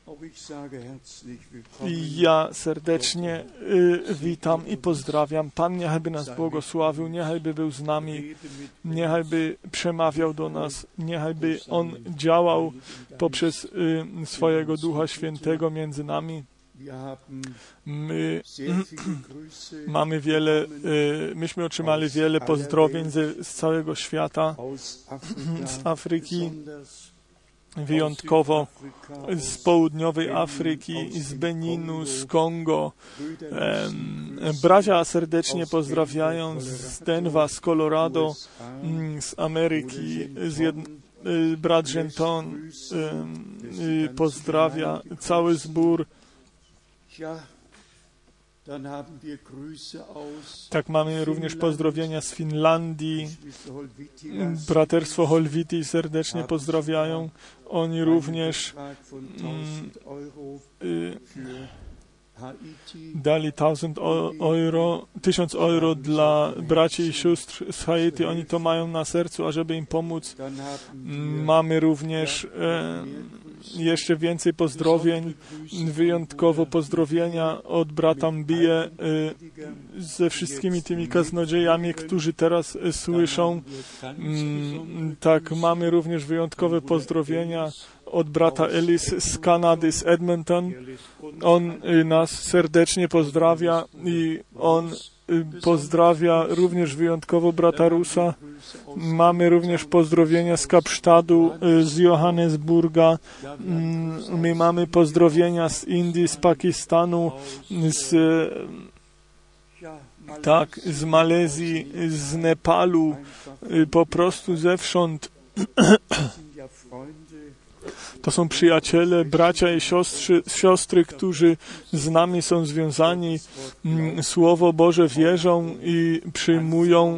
Ja serdecznie witam i pozdrawiam. Pan niechaj nas błogosławił, niechaj był z nami, niechaj przemawiał do nas, niechaj On działał poprzez swojego Ducha Świętego między nami. My mamy myśmy otrzymali wiele pozdrowień z całego świata, z Afryki, wyjątkowo z południowej Afryki, z Beninu, z Kongo. Bracia serdecznie pozdrawiają z Denver, z Colorado, z Ameryki, brat Genton pozdrawia cały zbór. Tak, mamy również pozdrowienia z Finlandii. Braterstwo Holwiti serdecznie pozdrawiają. Oni również dali 1000 euro dla braci i sióstr z Haiti. Oni to mają na sercu, ażeby im pomóc. Mamy również jeszcze więcej pozdrowień, wyjątkowo pozdrowienia od brata Mbije ze wszystkimi tymi kaznodziejami, którzy teraz słyszą. Tak, mamy również wyjątkowe pozdrowienia od brata Ellis z Kanady, z Edmonton. On nas serdecznie pozdrawia i on pozdrawia również wyjątkowo brata Rusa. Mamy również pozdrowienia z Kapsztadu, z Johannesburga. My mamy pozdrowienia z Indii, z Pakistanu, z Malezji, z Nepalu, po prostu zewsząd. To są przyjaciele, bracia i siostry, którzy z nami są związani, Słowo Boże wierzą i przyjmują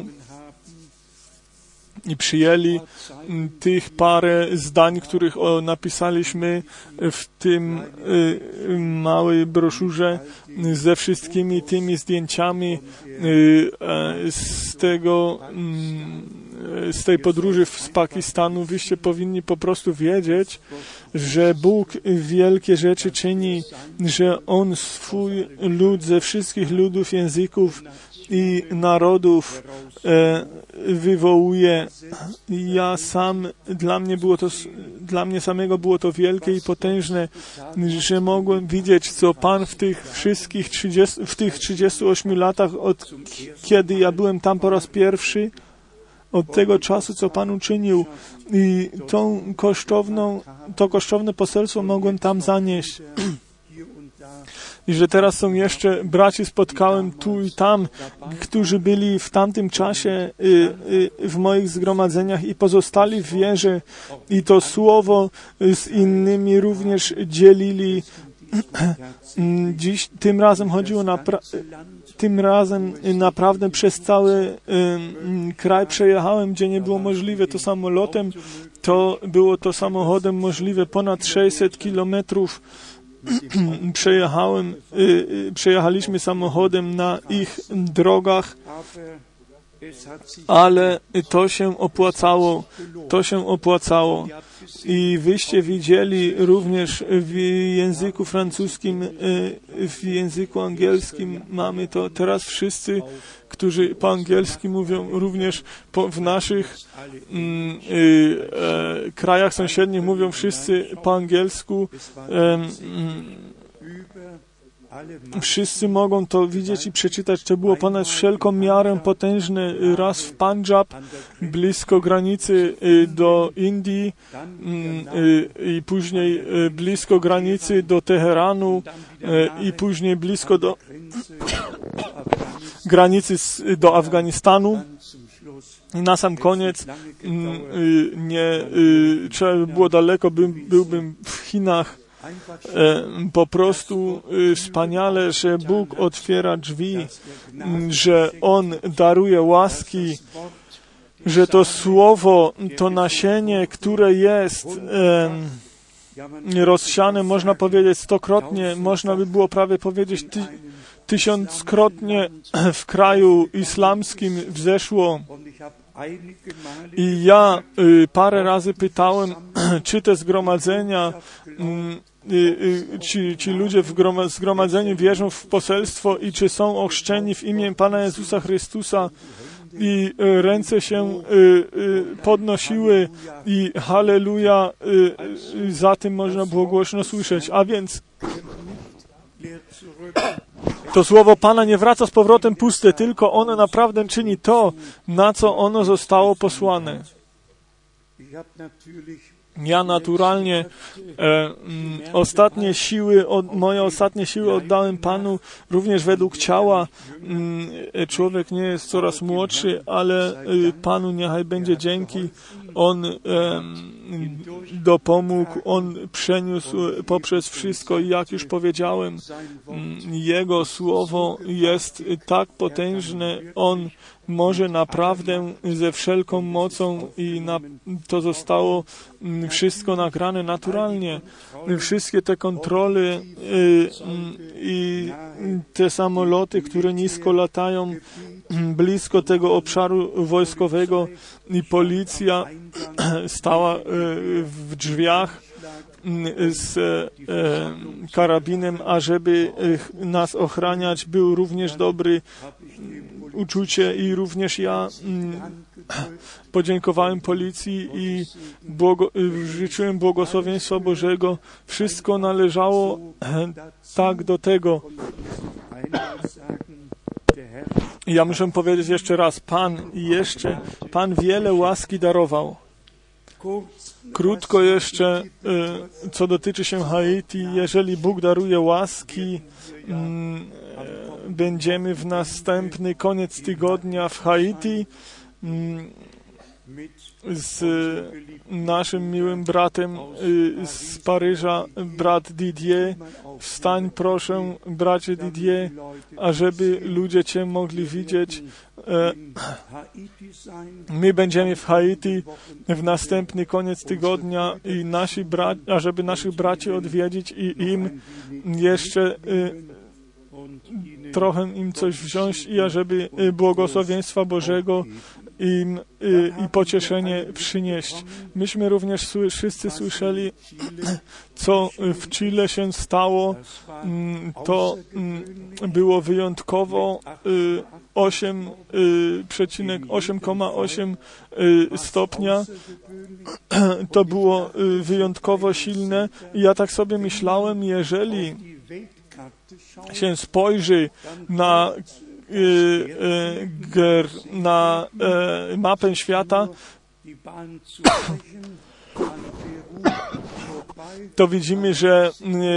i przyjęli tych parę zdań, których napisaliśmy w tym małej broszurze ze wszystkimi tymi zdjęciami z tej podróży z Pakistanu. Wyście powinni po prostu wiedzieć, że Bóg wielkie rzeczy czyni, że On swój lud ze wszystkich ludów, języków i narodów wywołuje. Dla mnie samego było to wielkie i potężne, że mogłem widzieć, co Pan w tych 38 latach, od kiedy ja byłem tam po raz pierwszy, od tego czasu, co Pan uczynił, i to kosztowne poselstwo mogłem tam zanieść. I że teraz są jeszcze braci, spotkałem tu i tam, którzy byli w tamtym czasie w moich zgromadzeniach i pozostali w wierze i to słowo z innymi również dzielili. Dziś tym razem chodziło naprawdę przez cały kraj przejechałem, gdzie nie było możliwe to samolotem, to było to samochodem możliwe. Ponad 600 kilometrów przejechaliśmy samochodem na ich drogach, ale to się opłacało. I wyście widzieli również w języku francuskim, w języku angielskim mamy to. Teraz wszyscy, którzy po angielsku mówią, również w naszych krajach sąsiednich mówią wszyscy po angielsku. Wszyscy mogą to widzieć i przeczytać. To było ponad wszelką miarę potężne. Raz w Punjab, blisko granicy do Indii i później blisko granicy do Teheranu i później blisko do granicy do Afganistanu. I na sam koniec nie trzeba by było daleko, byłbym w Chinach. Po prostu wspaniale, że Bóg otwiera drzwi, że On daruje łaski, że to słowo, to nasienie, które jest rozsiane, można powiedzieć 100-krotnie, można by było prawie powiedzieć 1000-krotnie w kraju islamskim wzeszło. I ja parę razy pytałem, czy te zgromadzenia ci ludzie w zgromadzeniu wierzą w poselstwo i czy są ochrzczeni w imię Pana Jezusa Chrystusa i ręce się podnosiły i halleluja, za tym można było głośno słyszeć. A więc to słowo Pana nie wraca z powrotem puste, tylko ono naprawdę czyni to, na co ono zostało posłane. Ja naturalnie moje ostatnie siły oddałem Panu również według ciała. Człowiek nie jest coraz młodszy, ale Panu niechaj będzie dzięki. On dopomógł, On przeniósł poprzez wszystko i jak już powiedziałem, Jego słowo jest tak potężne, On może naprawdę ze wszelką mocą i to zostało wszystko nagrane naturalnie. Wszystkie te kontrole i te samoloty, które nisko latają blisko tego obszaru wojskowego i policja stała w drzwiach z karabinem, ażeby nas ochraniać, był również dobry uczucie i również ja podziękowałem policji i życzyłem błogosławieństwa Bożego. Wszystko należało tak do tego. Ja muszę powiedzieć jeszcze raz, Pan wiele łaski darował. Krótko jeszcze, co dotyczy się Haiti, jeżeli Bóg daruje łaski, będziemy w następny koniec tygodnia w Haiti z naszym miłym bratem z Paryża, brat Didier. Wstań proszę, bracie Didier, ażeby ludzie Cię mogli widzieć. My będziemy w Haiti w następny koniec tygodnia i ażeby naszych braci odwiedzić i im jeszcze trochę im coś wziąć i ażeby błogosławieństwa Bożego im i pocieszenie przynieść. Myśmy również wszyscy słyszeli, co w Chile się stało. To było wyjątkowo 8,8 stopnia. To było wyjątkowo silne. I ja tak sobie myślałem, jeżeli się spojrzy na mapę świata, to widzimy, że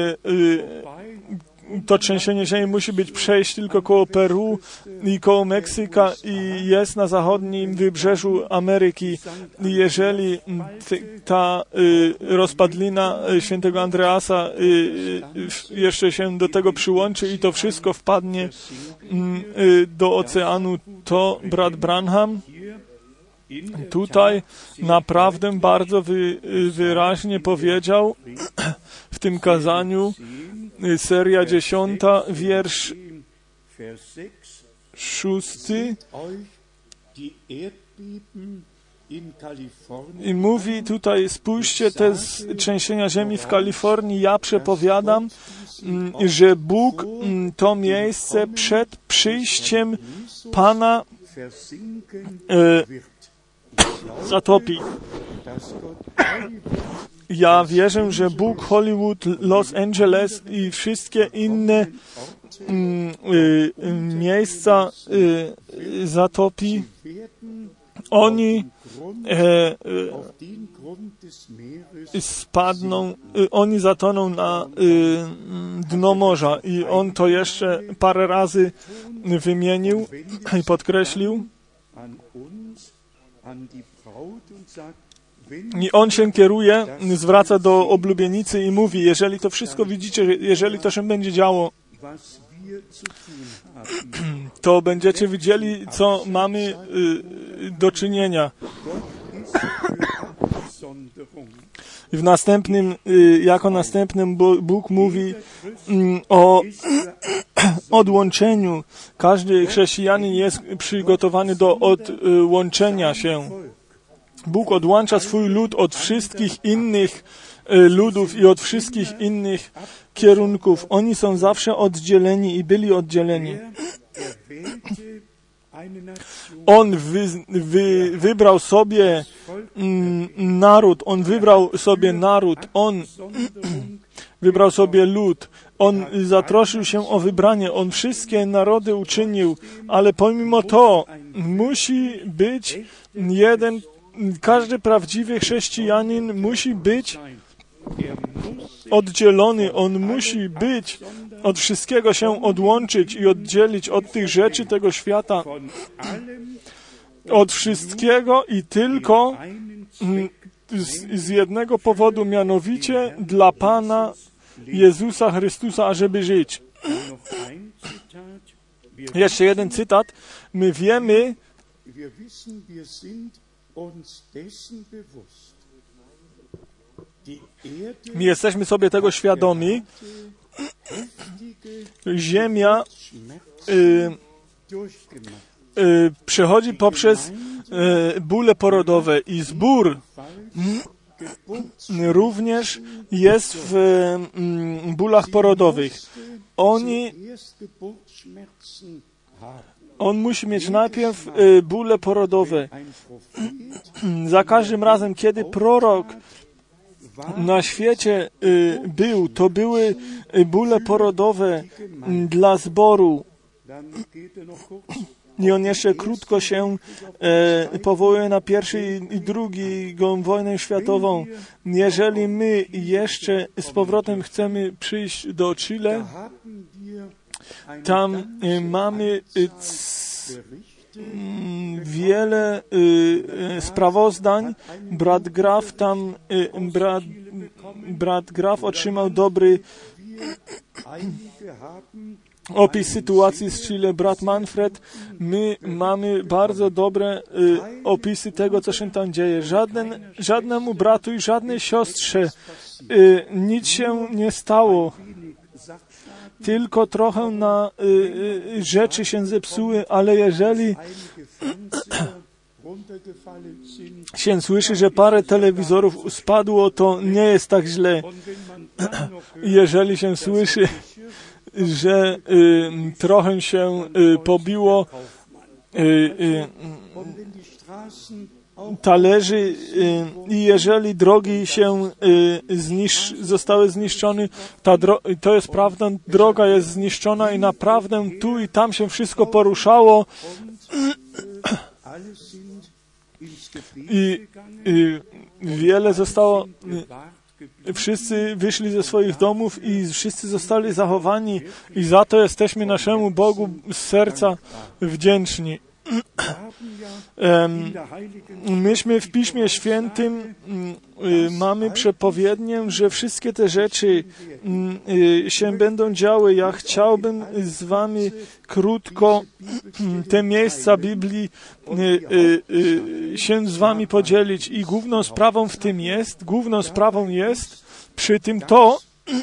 to trzęsienie ziemi musi przejść tylko koło Peru i koło Meksyka i jest na zachodnim wybrzeżu Ameryki. Jeżeli ta rozpadlina świętego Andreasa jeszcze się do tego przyłączy i to wszystko wpadnie do oceanu, to brat Branham tutaj naprawdę bardzo wyraźnie powiedział w tym kazaniu, seria 10, wiersz 6. I mówi tutaj, spójrzcie te trzęsienia ziemi w Kalifornii, ja przepowiadam, że Bóg to miejsce przed przyjściem Pana zatopi. Ja wierzę, że Bóg Hollywood, Los Angeles i wszystkie inne miejsca zatopi. Oni spadną, oni zatoną na dno morza i on to jeszcze parę razy wymienił i podkreślił. I on się kieruje, zwraca do oblubienicy i mówi, jeżeli to wszystko widzicie, jeżeli to się będzie działo, to będziecie widzieli, co mamy do czynienia. I w następnym, jako następnym Bóg mówi o odłączeniu. Każdy chrześcijanin jest przygotowany do odłączenia się. Bóg odłącza swój lud od wszystkich innych ludów i od wszystkich innych kierunków. Oni są zawsze oddzieleni i byli oddzieleni. On wybrał sobie naród, on wybrał sobie naród, on wybrał sobie lud, on zatroszczył się o wybranie, on wszystkie narody uczynił, ale pomimo to musi być jeden, każdy prawdziwy chrześcijanin musi być oddzielony, on musi być, od wszystkiego się odłączyć i oddzielić od tych rzeczy tego świata, od wszystkiego i tylko z jednego powodu, mianowicie dla Pana Jezusa Chrystusa, ażeby żyć. Jeszcze jeden cytat. My wiemy, my jesteśmy sobie tego świadomi. Ziemia przechodzi poprzez bóle porodowe i zbór również jest w bólach porodowych. On musi mieć najpierw bóle porodowe. Za każdym razem, kiedy prorok na świecie był, to były bóle porodowe dla zboru. I on jeszcze krótko się powołuje na pierwszy i drugą wojnę światową. Jeżeli my jeszcze z powrotem chcemy przyjść do Chile, tam mamy wiele sprawozdań. Brat Graf otrzymał dobry opis sytuacji z Chile. Brat Manfred, my mamy bardzo dobre opisy tego, co się tam dzieje. Żadnemu bratu i żadnej siostrze nic się nie stało. Tylko trochę na rzeczy się zepsuły, ale jeżeli się słyszy, że parę telewizorów spadło, to nie jest tak źle. Jeżeli się słyszy, że trochę się pobiło talerzy i jeżeli drogi się zostały zniszczone, to jest prawda, droga jest zniszczona i naprawdę tu i tam się wszystko poruszało i wiele zostało, wszyscy wyszli ze swoich domów i wszyscy zostali zachowani i za to jesteśmy naszemu Bogu z serca wdzięczni. Myśmy w Piśmie Świętym mamy przepowiednię, że wszystkie te rzeczy się będą działy. Ja chciałbym z wami krótko te miejsca Biblii się z wami podzielić i główną sprawą jest przy tym to,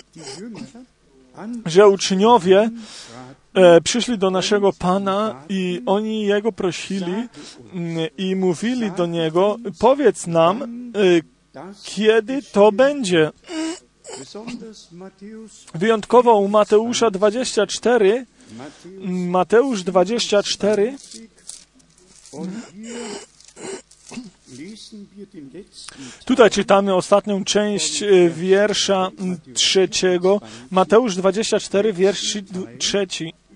że uczniowie przyszli do naszego Pana i oni Jego prosili i mówili do Niego, powiedz nam, kiedy to będzie. Wyjątkowo u Mateusza 24, Mateusz 24, tutaj czytamy ostatnią część wiersza 3. Mateusz 24, wiersz 3.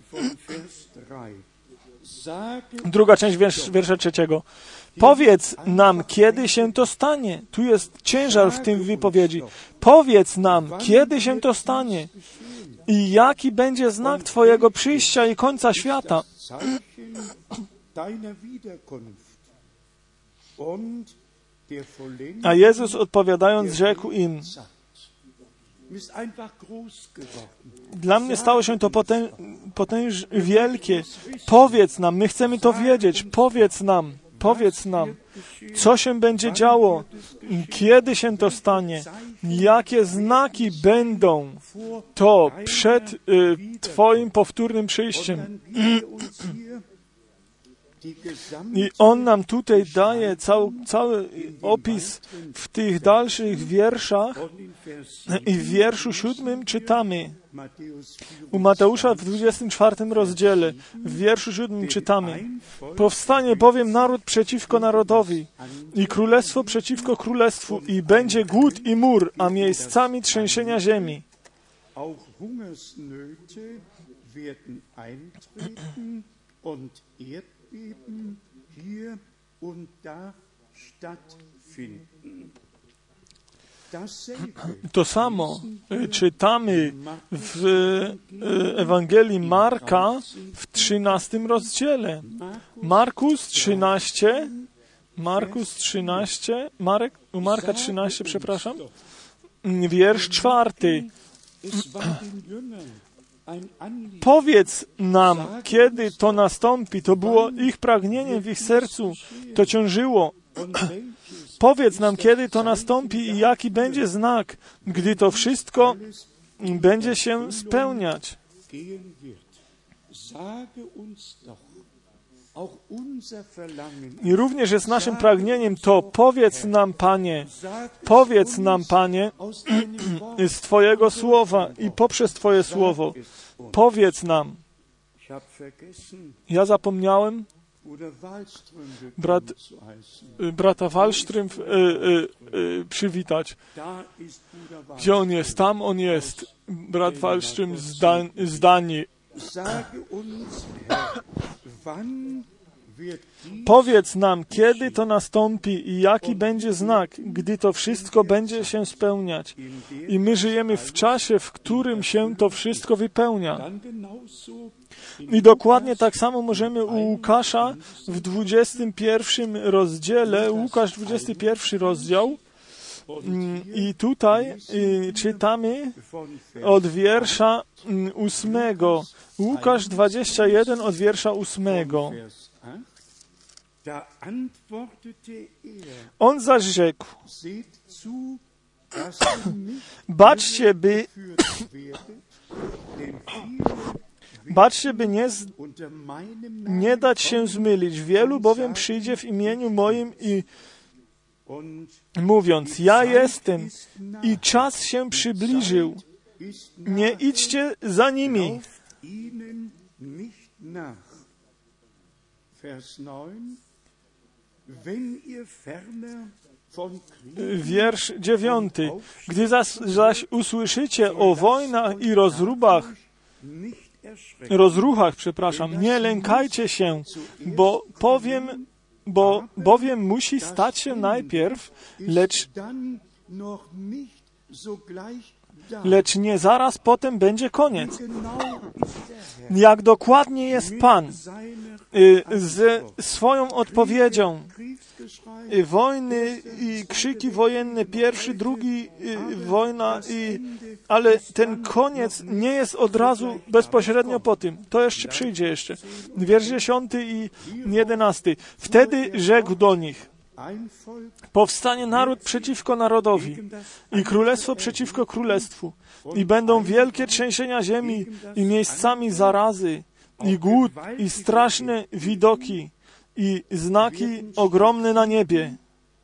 Druga część wiersza 3. Powiedz nam, kiedy się to stanie. Tu jest ciężar w tym wypowiedzi. Powiedz nam, kiedy się to stanie i jaki będzie znak Twojego przyjścia i końca świata. A Jezus odpowiadając rzekł im, dla mnie stało się to wielkie. Powiedz nam, my chcemy to wiedzieć. Powiedz nam, co się będzie działo, kiedy się to stanie, jakie znaki będą to przed Twoim powtórnym przyjściem. I on nam tutaj daje cały opis w tych dalszych wierszach. I w wierszu 7 czytamy, u Mateusza w 24 rozdziale, w wierszu 7 czytamy: powstanie bowiem naród przeciwko narodowi i królestwo przeciwko królestwu i będzie głód i mór, a miejscami trzęsienia ziemi. To samo czytamy w Ewangelii Marka w 13 rozdziale. U Marka 13, przepraszam, wiersz 4. Powiedz nam, kiedy to nastąpi. To było ich pragnieniem w ich sercu, to ciążyło. Powiedz nam, kiedy to nastąpi i jaki będzie znak, gdy to wszystko będzie się spełniać. I również jest naszym pragnieniem to: powiedz nam, Panie, z Twojego słowa i poprzez Twoje słowo. Powiedz nam. Ja zapomniałem brata Wallström przywitać. Gdzie on jest? Tam on jest. Brat Wallström z Danii. Powiedz nam, kiedy to nastąpi i jaki będzie znak, gdy to wszystko będzie się spełniać. I my żyjemy w czasie, w którym się to wszystko wypełnia. I dokładnie tak samo możemy u Łukasza w 21 rozdziale, Łukasz 21 rozdział, i tutaj czytamy od wiersza 8. Łukasz 21 od wiersza 8. On zaś rzekł: baczcie, by nie dać się zmylić. Wielu bowiem przyjdzie w imieniu moim i mówiąc: ja jestem, i czas się przybliżył. Nie idźcie za nimi. Wiersz 9. Gdy zaś usłyszycie o wojnach i rozruchach, nie lękajcie się, bowiem musi stać się najpierw, lecz nie zaraz potem będzie koniec. Jak dokładnie jest Pan ze swoją odpowiedzią. Wojny i krzyki wojenne, pierwszy, drugi, wojna, ale ten koniec nie jest od razu bezpośrednio po tym. To jeszcze przyjdzie jeszcze. Wiersz 10 i 11. Wtedy rzekł do nich: powstanie naród przeciwko narodowi i królestwo przeciwko królestwu i będą wielkie trzęsienia ziemi i miejscami zarazy i głód i straszne widoki i znaki ogromne na niebie.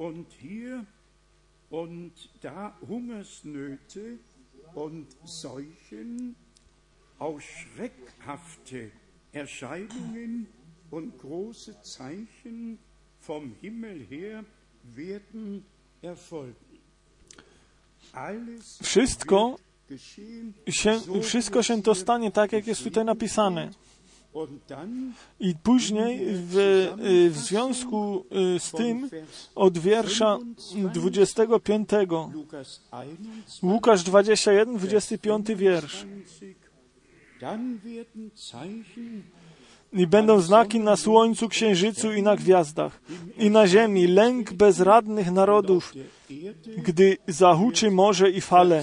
Vom Himmel her werden erfolgen. Wszystko się to stanie tak, jak jest tutaj napisane. I później w związku z tym od wiersza 25, Łukasz 21, 25 wiersz. I będą znaki na słońcu, księżycu i na gwiazdach, i na ziemi lęk bezradnych narodów, gdy zahuczy morze i fale.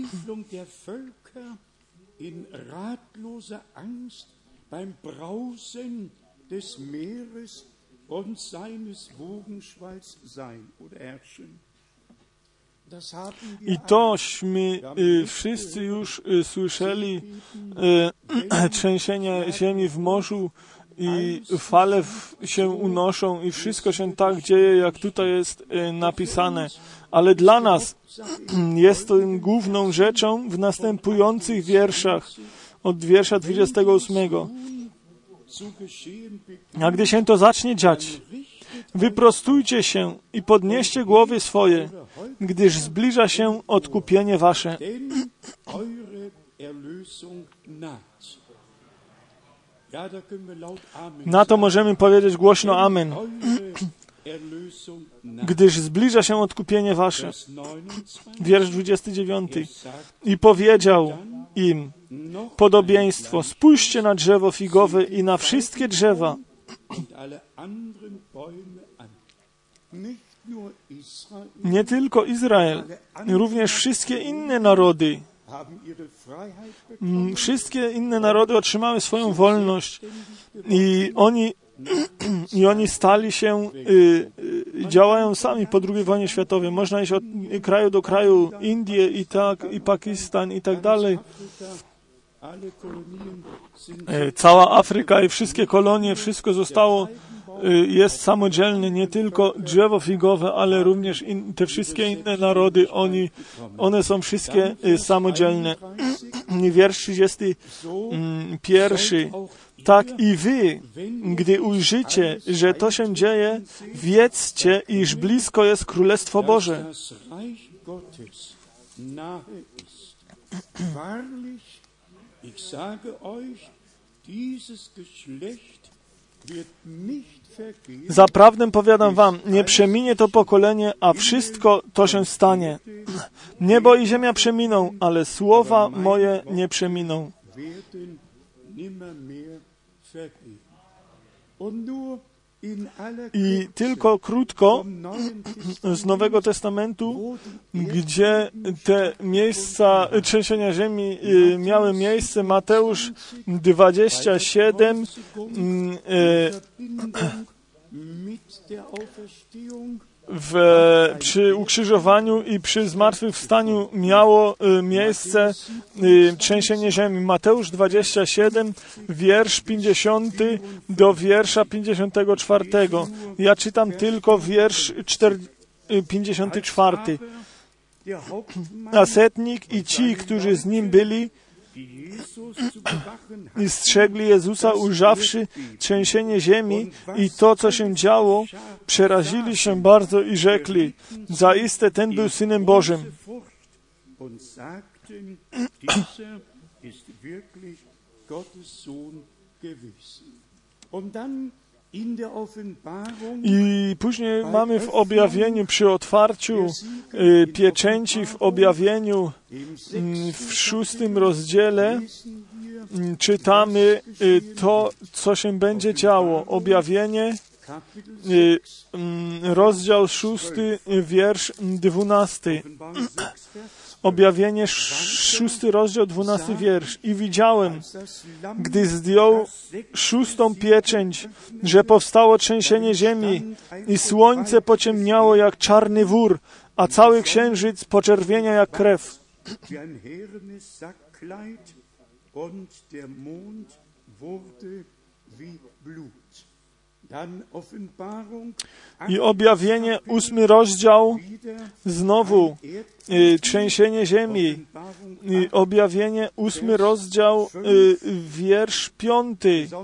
Beim Brausen des Meeres und seines Wogenschwalls sein oder herrschen. I tośmy wszyscy już słyszeli trzęsienia ziemi w morzu i fale się unoszą i wszystko się tak dzieje, jak tutaj jest napisane. Ale dla nas jest to główną rzeczą w następujących wierszach, od wiersza 28. A gdy się to zacznie dziać, wyprostujcie się i podnieście głowy swoje, gdyż zbliża się odkupienie wasze. Na to możemy powiedzieć głośno amen. Gdyż zbliża się odkupienie wasze. Wiersz 29. I powiedział im podobieństwo: spójrzcie na drzewo figowe i na wszystkie drzewa. Nie tylko Izrael, również wszystkie inne narody. Wszystkie inne narody otrzymały swoją wolność i oni stali się, działają sami po II wojnie światowej. Można iść od kraju do kraju, Indie i Pakistan i tak dalej. Cała Afryka i wszystkie kolonie, wszystko zostało, jest samodzielne, nie tylko drzewo figowe, ale również te wszystkie inne narody, one są wszystkie samodzielne. Wiersz 31. Tak i wy, gdy ujrzycie, że to się dzieje, wiedzcie, iż blisko jest Królestwo Boże. Zaprawdę powiadam wam, nie przeminie to pokolenie, a wszystko to się stanie. Niebo i ziemia przeminą, ale słowa moje nie przeminą. I tylko krótko z Nowego Testamentu, gdzie te miejsca trzęsienia ziemi miały miejsce, Mateusz 27, przy ukrzyżowaniu i przy zmartwychwstaniu miało miejsce trzęsienie ziemi. Mateusz 27, wiersz 50 do wiersza 54. Ja czytam tylko wiersz 54. A setnik i ci, którzy z nim byli, i strzegli Jezusa, ujrzawszy trzęsienie ziemi i to, co się działo, przerazili się bardzo i rzekli: zaiste ten był Synem Bożym. I później mamy w objawieniu, przy otwarciu pieczęci w objawieniu w 6 rozdziale czytamy to, co się będzie działo. Objawienie, rozdział 6, wiersz 12. Objawienie 6 rozdział 12 wiersz. I widziałem, gdy zdjął 6 pieczęć, że powstało trzęsienie ziemi i słońce pociemniało jak czarny wór, a cały księżyc poczerwienia jak krew. I objawienie 8 rozdział, znowu trzęsienie ziemi. I objawienie 8 rozdział, wiersz 5.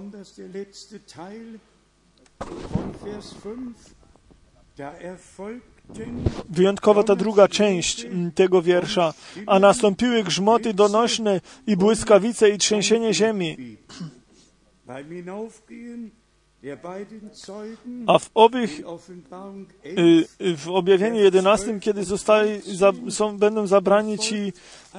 Wyjątkowo ta druga część tego wiersza. A nastąpiły grzmoty donośne i błyskawice i trzęsienie ziemi. A w objawieniu 11, kiedy będą zabrani ci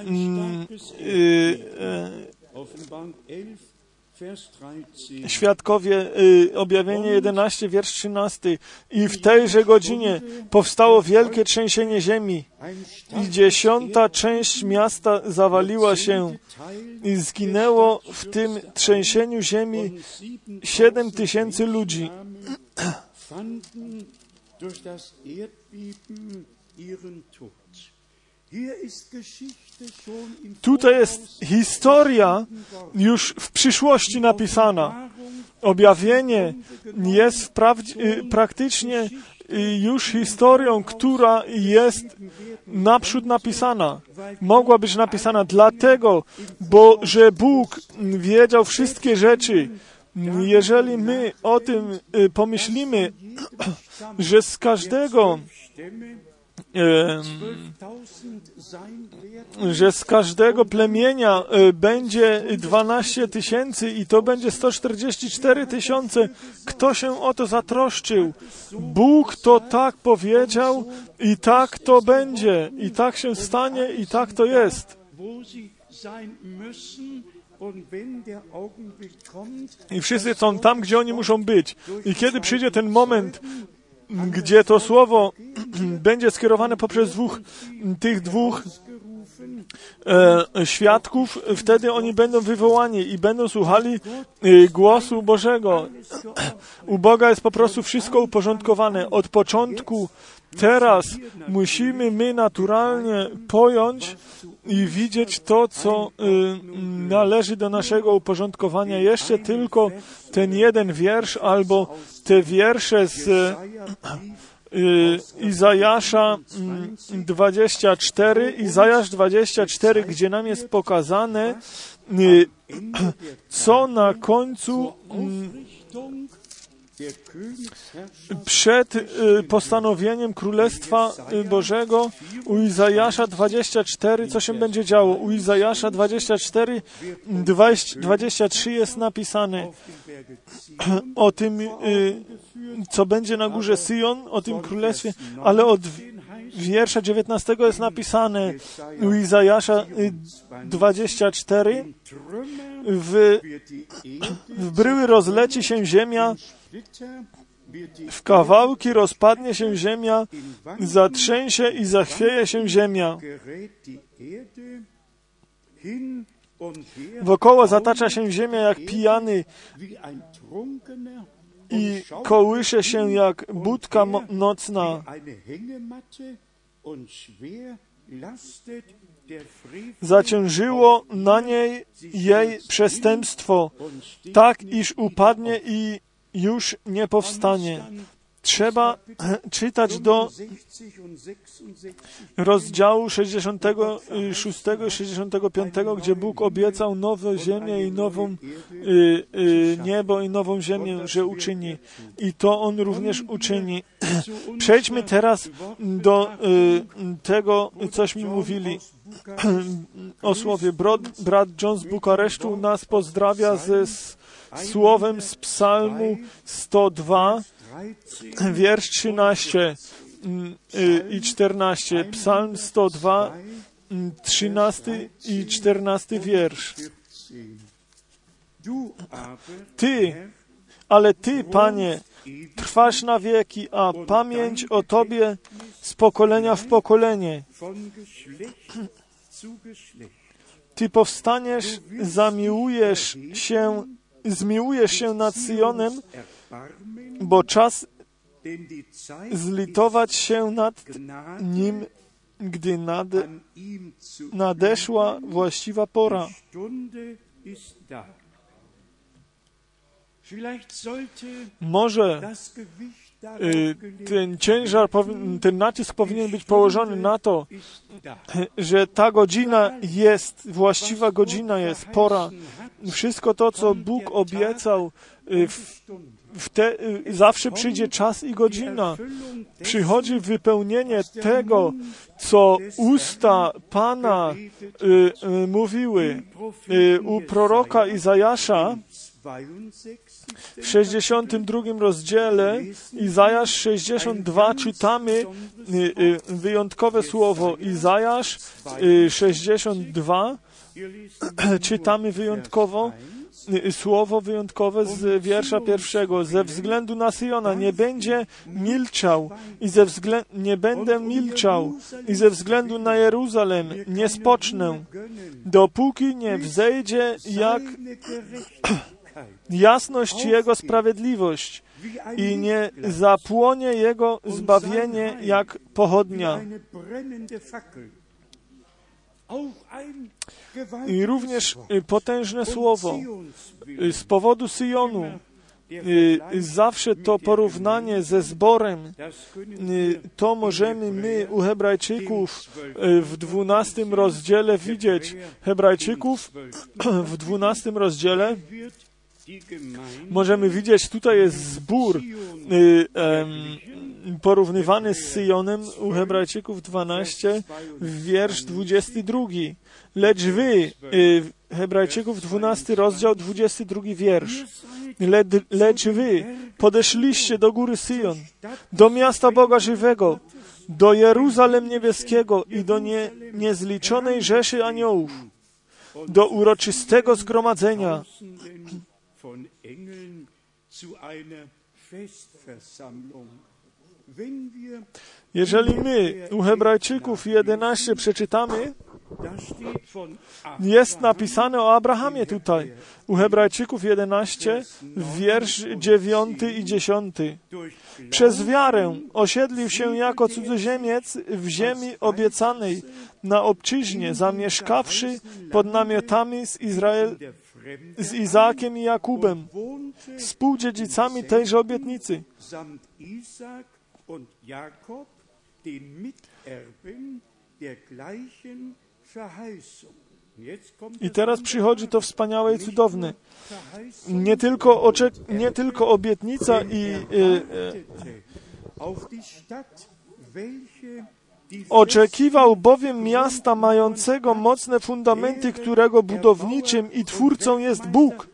świadkowie, objawienie 11, wiersz 13. I w tejże godzinie powstało wielkie trzęsienie ziemi i 10. część miasta zawaliła się i zginęło w tym trzęsieniu ziemi 7,000 ludzi. Tutaj jest historia już w przyszłości napisana. Objawienie jest praktycznie już historią, która jest naprzód napisana. Mogła być napisana dlatego, że Bóg wiedział wszystkie rzeczy. Jeżeli my o tym pomyślimy, że z każdego plemienia będzie 12 000 i to będzie 144 000, kto się o to zatroszczył? Bóg to tak powiedział i tak to będzie, i tak się stanie, i tak to jest. I wszyscy są tam, gdzie oni muszą być. I kiedy przyjdzie ten moment, gdzie to słowo będzie skierowane poprzez tych dwóch świadków, wtedy oni będą wywołani i będą słuchali głosu Bożego. U Boga jest po prostu wszystko uporządkowane. Od początku, teraz musimy my naturalnie pojąć i widzieć to, co należy do naszego uporządkowania. Jeszcze tylko ten jeden wiersz albo te wiersze z Izajasza 24, Izajasz 24, gdzie nam jest pokazane, co na końcu przed postanowieniem Królestwa Bożego u Izajasza 24, co się będzie działo. U Izajasza 24, 23 jest napisane o tym, co będzie na górze Syjon, o tym królestwie, ale od wiersza 19 jest napisane u Izajasza 24, w bryły rozleci się ziemia, w kawałki rozpadnie się ziemia, zatrzęsie i zachwieje się ziemia. Wokoło zatacza się ziemia jak pijany i kołysze się jak budka nocna. Zaciążyło na niej jej przestępstwo, tak iż upadnie i już nie powstanie. Trzeba czytać do rozdziału 66 i 65, gdzie Bóg obiecał nową ziemię i nową niebo i nową ziemię, że uczyni. I to On również uczyni. Przejdźmy teraz do tego, cośmy mówili o słowie. Brat John z Bukaresztu nas pozdrawia ze słowem z Psalmu 102, wiersz 13 i 14. Psalm 102, 13 i 14 wiersz. Ale Ty, Panie, trwasz na wieki, a pamięć o Tobie z pokolenia w pokolenie. Ty powstaniesz, zmiłujesz się nad Syjonem, bo czas zlitować się nad nim, gdy nadeszła właściwa pora. Może ten ciężar, ten nacisk powinien być położony na to, że ta godzina jest, właściwa godzina jest, pora. Wszystko to, co Bóg obiecał, zawsze przyjdzie czas i godzina. Przychodzi wypełnienie tego, co usta Pana mówiły. U proroka Izajasza w 62 rozdziale, Izajasz 62, czytamy wyjątkowe słowo. Izajasz 62, czytamy wyjątkowo słowo wyjątkowe z wiersza 1. Ze względu na Syjona nie będzie milczał nie będę milczał i ze względu na Jeruzalem nie spocznę, dopóki nie wzejdzie jak jasność Jego sprawiedliwość i nie zapłonie Jego zbawienie jak pochodnia. I również potężne słowo z powodu Syjonu. zawsze to porównanie ze zborem, to możemy my u Hebrajczyków w 12 rozdziale widzieć. Hebrajczyków w 12 rozdziale możemy widzieć, tutaj jest zbór porównywany z Syjonem u Hebrajczyków 12, wiersz 22. Lecz wy, Hebrajczyków 12 rozdział 22 wiersz. Lecz wy podeszliście do góry Syjon, do miasta Boga żywego, do Jeruzalem niebieskiego i do niezliczonej rzeszy aniołów, do uroczystego zgromadzenia. Jeżeli my u Hebrajczyków 11 przeczytamy, jest napisane o Abrahamie tutaj. U Hebrajczyków 11, wiersz 9 i 10. Przez wiarę osiedlił się jako cudzoziemiec w ziemi obiecanej, na obczyźnie, zamieszkawszy pod namiotami z Izaakiem i Jakubem, współdziedzicami tejże obietnicy. I teraz przychodzi to wspaniałe i cudowne. Nie tylko obietnica oczekiwał bowiem miasta mającego mocne fundamenty, którego budowniczym i twórcą jest Bóg.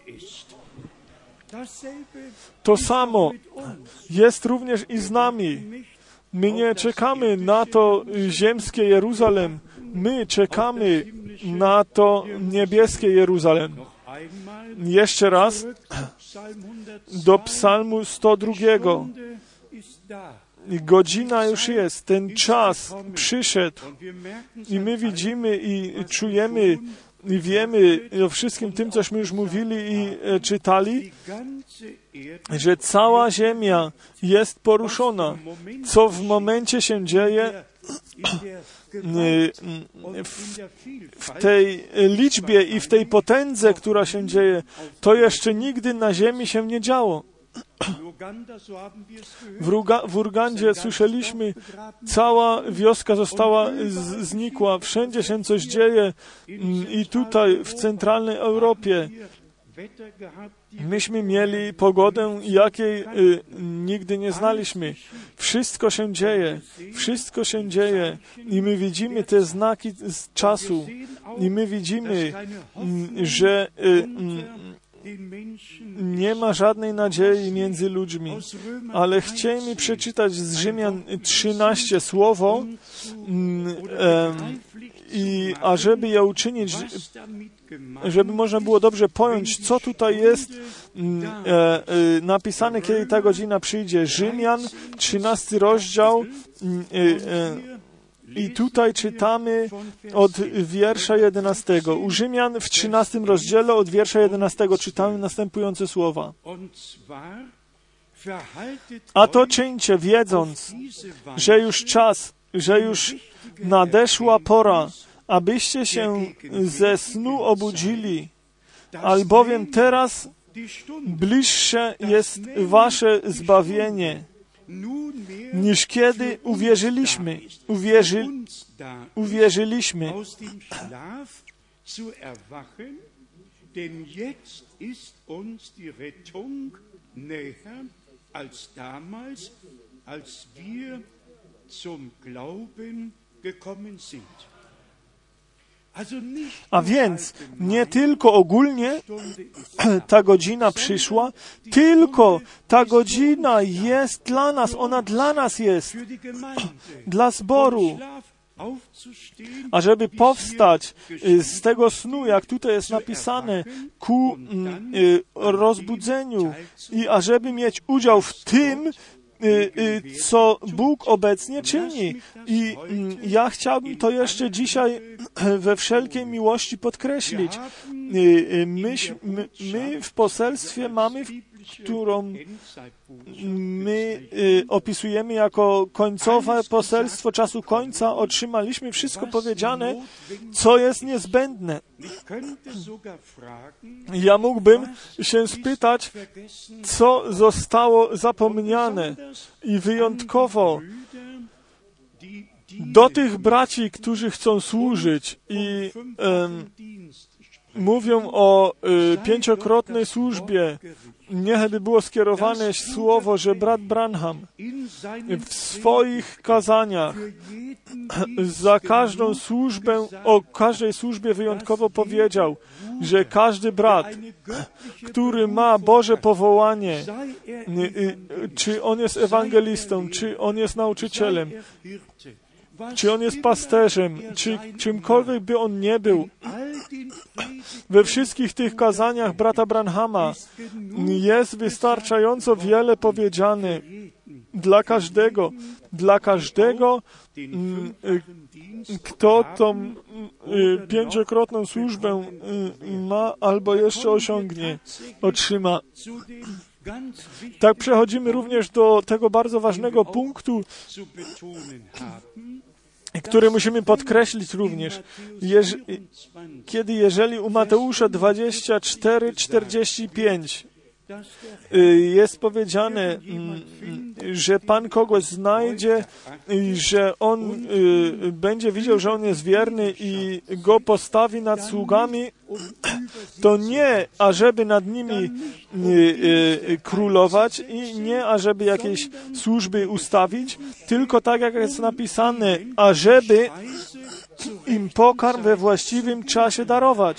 To samo jest również i z nami. My nie czekamy na to ziemskie Jeruzalem. My czekamy na to niebieskie Jeruzalem. Jeszcze raz do Psalmu 102. Godzina już jest, ten czas przyszedł i my widzimy i czujemy i wiemy o wszystkim tym, cośmy już mówili i czytali, że cała ziemia jest poruszona. Co w momencie się dzieje w tej liczbie i w tej potędze, która się dzieje, to jeszcze nigdy na ziemi się nie działo. W Urgandzie słyszeliśmy, cała wioska została znikła, wszędzie się coś dzieje i tutaj w centralnej Europie myśmy mieli pogodę, jakiej nigdy nie znaliśmy. Wszystko się dzieje i my widzimy te znaki z czasu i my widzimy, że nie ma żadnej nadziei między ludźmi, ale chciejmy przeczytać z Rzymian 13 słowo i ażeby je uczynić, żeby można było dobrze pojąć, co tutaj jest napisane, kiedy ta godzina przyjdzie. Rzymian 13 rozdział i tutaj czytamy od wiersza 11. U Rzymian w 13 rozdziale od wiersza 11 czytamy następujące słowa. A to czyńcie, wiedząc, że już nadeszła pora, abyście się ze snu obudzili, albowiem teraz bliższe jest wasze zbawienie, niż kiedy uwierzyliśmy. Denn jetzt ist uns die Rettung näher als damals, als wir zum Glauben gekommen sind. A więc nie tylko ogólnie ta godzina przyszła, tylko ta godzina jest dla nas, ona dla nas jest, dla zboru. Ażeby powstać z tego snu, jak tutaj jest napisane, ku rozbudzeniu i ażeby mieć udział w tym, co Bóg obecnie czyni. I ja chciałbym to jeszcze dzisiaj we wszelkiej miłości podkreślić. My w poselstwie mamy którą my opisujemy jako końcowe poselstwo czasu końca, otrzymaliśmy wszystko powiedziane, co jest niezbędne. Ja mógłbym się spytać, co zostało zapomniane i wyjątkowo do tych braci, którzy chcą służyć i mówią o 5-krotnej służbie. Niechby było skierowane słowo, że brat Branham w swoich kazaniach za każdą służbę, o każdej służbie wyjątkowo powiedział, że każdy brat, który ma Boże powołanie, czy on jest ewangelistą, czy on jest nauczycielem, czy on jest pasterzem, czy czymkolwiek by on nie był, we wszystkich tych kazaniach brata Branhama jest wystarczająco wiele powiedziane dla każdego, kto tą 5-krotną służbę ma albo jeszcze osiągnie, otrzyma. Tak przechodzimy również do tego bardzo ważnego punktu, który musimy podkreślić również. Jeżeli u Mateusza 24:45 jest powiedziane, że Pan kogoś znajdzie, że on będzie widział, że on jest wierny i go postawi nad sługami, to nie, ażeby nad nimi królować i nie, ażeby jakieś służby ustawić, tylko tak, jak jest napisane, ażeby im pokarm we właściwym czasie darować.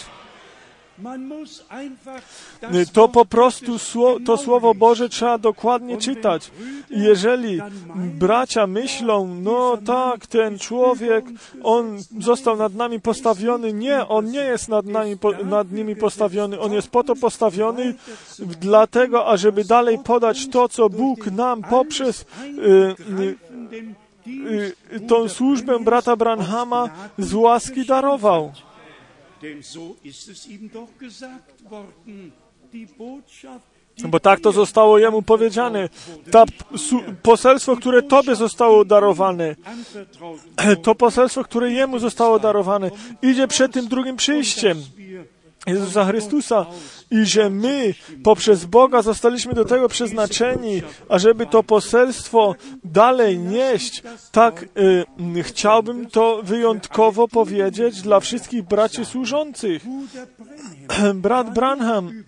To po prostu to Słowo Boże trzeba dokładnie czytać. Jeżeli bracia myślą, no tak, ten człowiek, on został nad nami postawiony. Nie, on nie jest nad nimi postawiony. On jest po to postawiony, dlatego, ażeby dalej podać to, co Bóg nam poprzez tą służbę brata Branhama z łaski darował. Bo tak to zostało jemu powiedziane. Poselstwo, które Tobie zostało darowane, to poselstwo, które jemu zostało darowane, idzie przed tym drugim przyjściem Jezusa Chrystusa i że my poprzez Boga zostaliśmy do tego przeznaczeni, ażeby to poselstwo dalej nieść. Tak chciałbym to wyjątkowo powiedzieć dla wszystkich braci służących. Brat Branham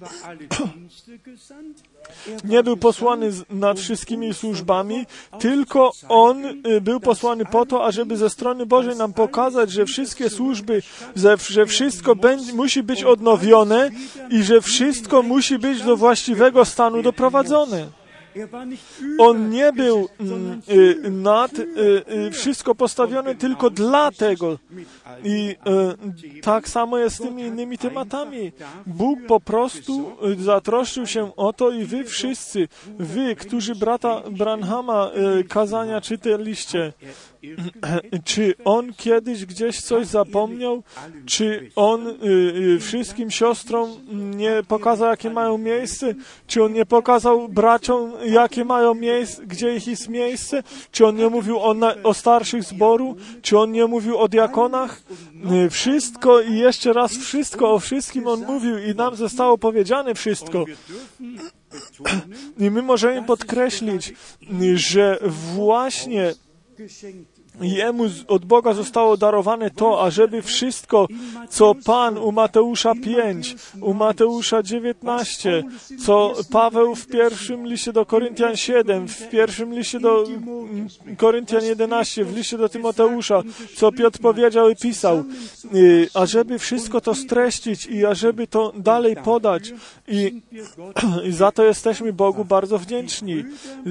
nie był posłany nad wszystkimi służbami, tylko on był posłany po to, ażeby ze strony Bożej nam pokazać, że wszystkie służby, że wszystko musi być odnowione i że wszystko musi być do właściwego stanu doprowadzone. On nie był nad wszystko postawiony tylko dlatego. I tak samo jest z tymi innymi tematami. Bóg po prostu zatroszczył się o to i wy wszyscy, wy, którzy brata Branhama kazania czytaliście, czy on kiedyś gdzieś coś zapomniał? Czy on wszystkim siostrom nie pokazał, jakie mają miejsce? Czy on nie pokazał braciom, jakie mają miejsce, gdzie ich jest miejsce? Czy on nie mówił o starszych zboru? Czy on nie mówił o diakonach? Wszystko i jeszcze raz wszystko, o wszystkim on mówił i nam zostało powiedziane wszystko. I my możemy podkreślić, że właśnie jemu od Boga zostało darowane to, ażeby wszystko, co Pan u Mateusza 5, u Mateusza 19, co Paweł w pierwszym liście do Koryntian 7, w pierwszym liście do Koryntian 11, w liście do Tymoteusza, co Piotr powiedział i pisał, ażeby wszystko to streścić i ażeby to dalej podać. I za to jesteśmy Bogu bardzo wdzięczni.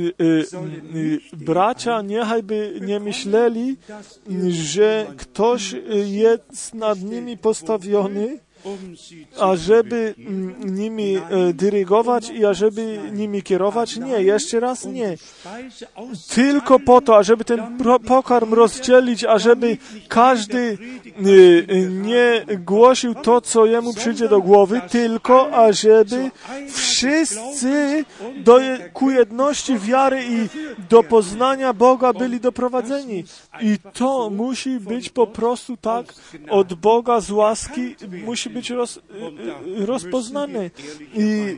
Bracia niechajby nie myśleli, że ktoś jest nad nimi postawiony, ażeby nimi dyrygować i ażeby nimi kierować. Nie, jeszcze raz nie. Tylko po to, ażeby ten pokarm rozdzielić, ażeby każdy nie głosił to, co jemu przyjdzie do głowy, tylko ażeby wszyscy ku jedności wiary i do poznania Boga byli doprowadzeni. I to musi być po prostu tak od Boga z łaski, musi być rozpoznane. I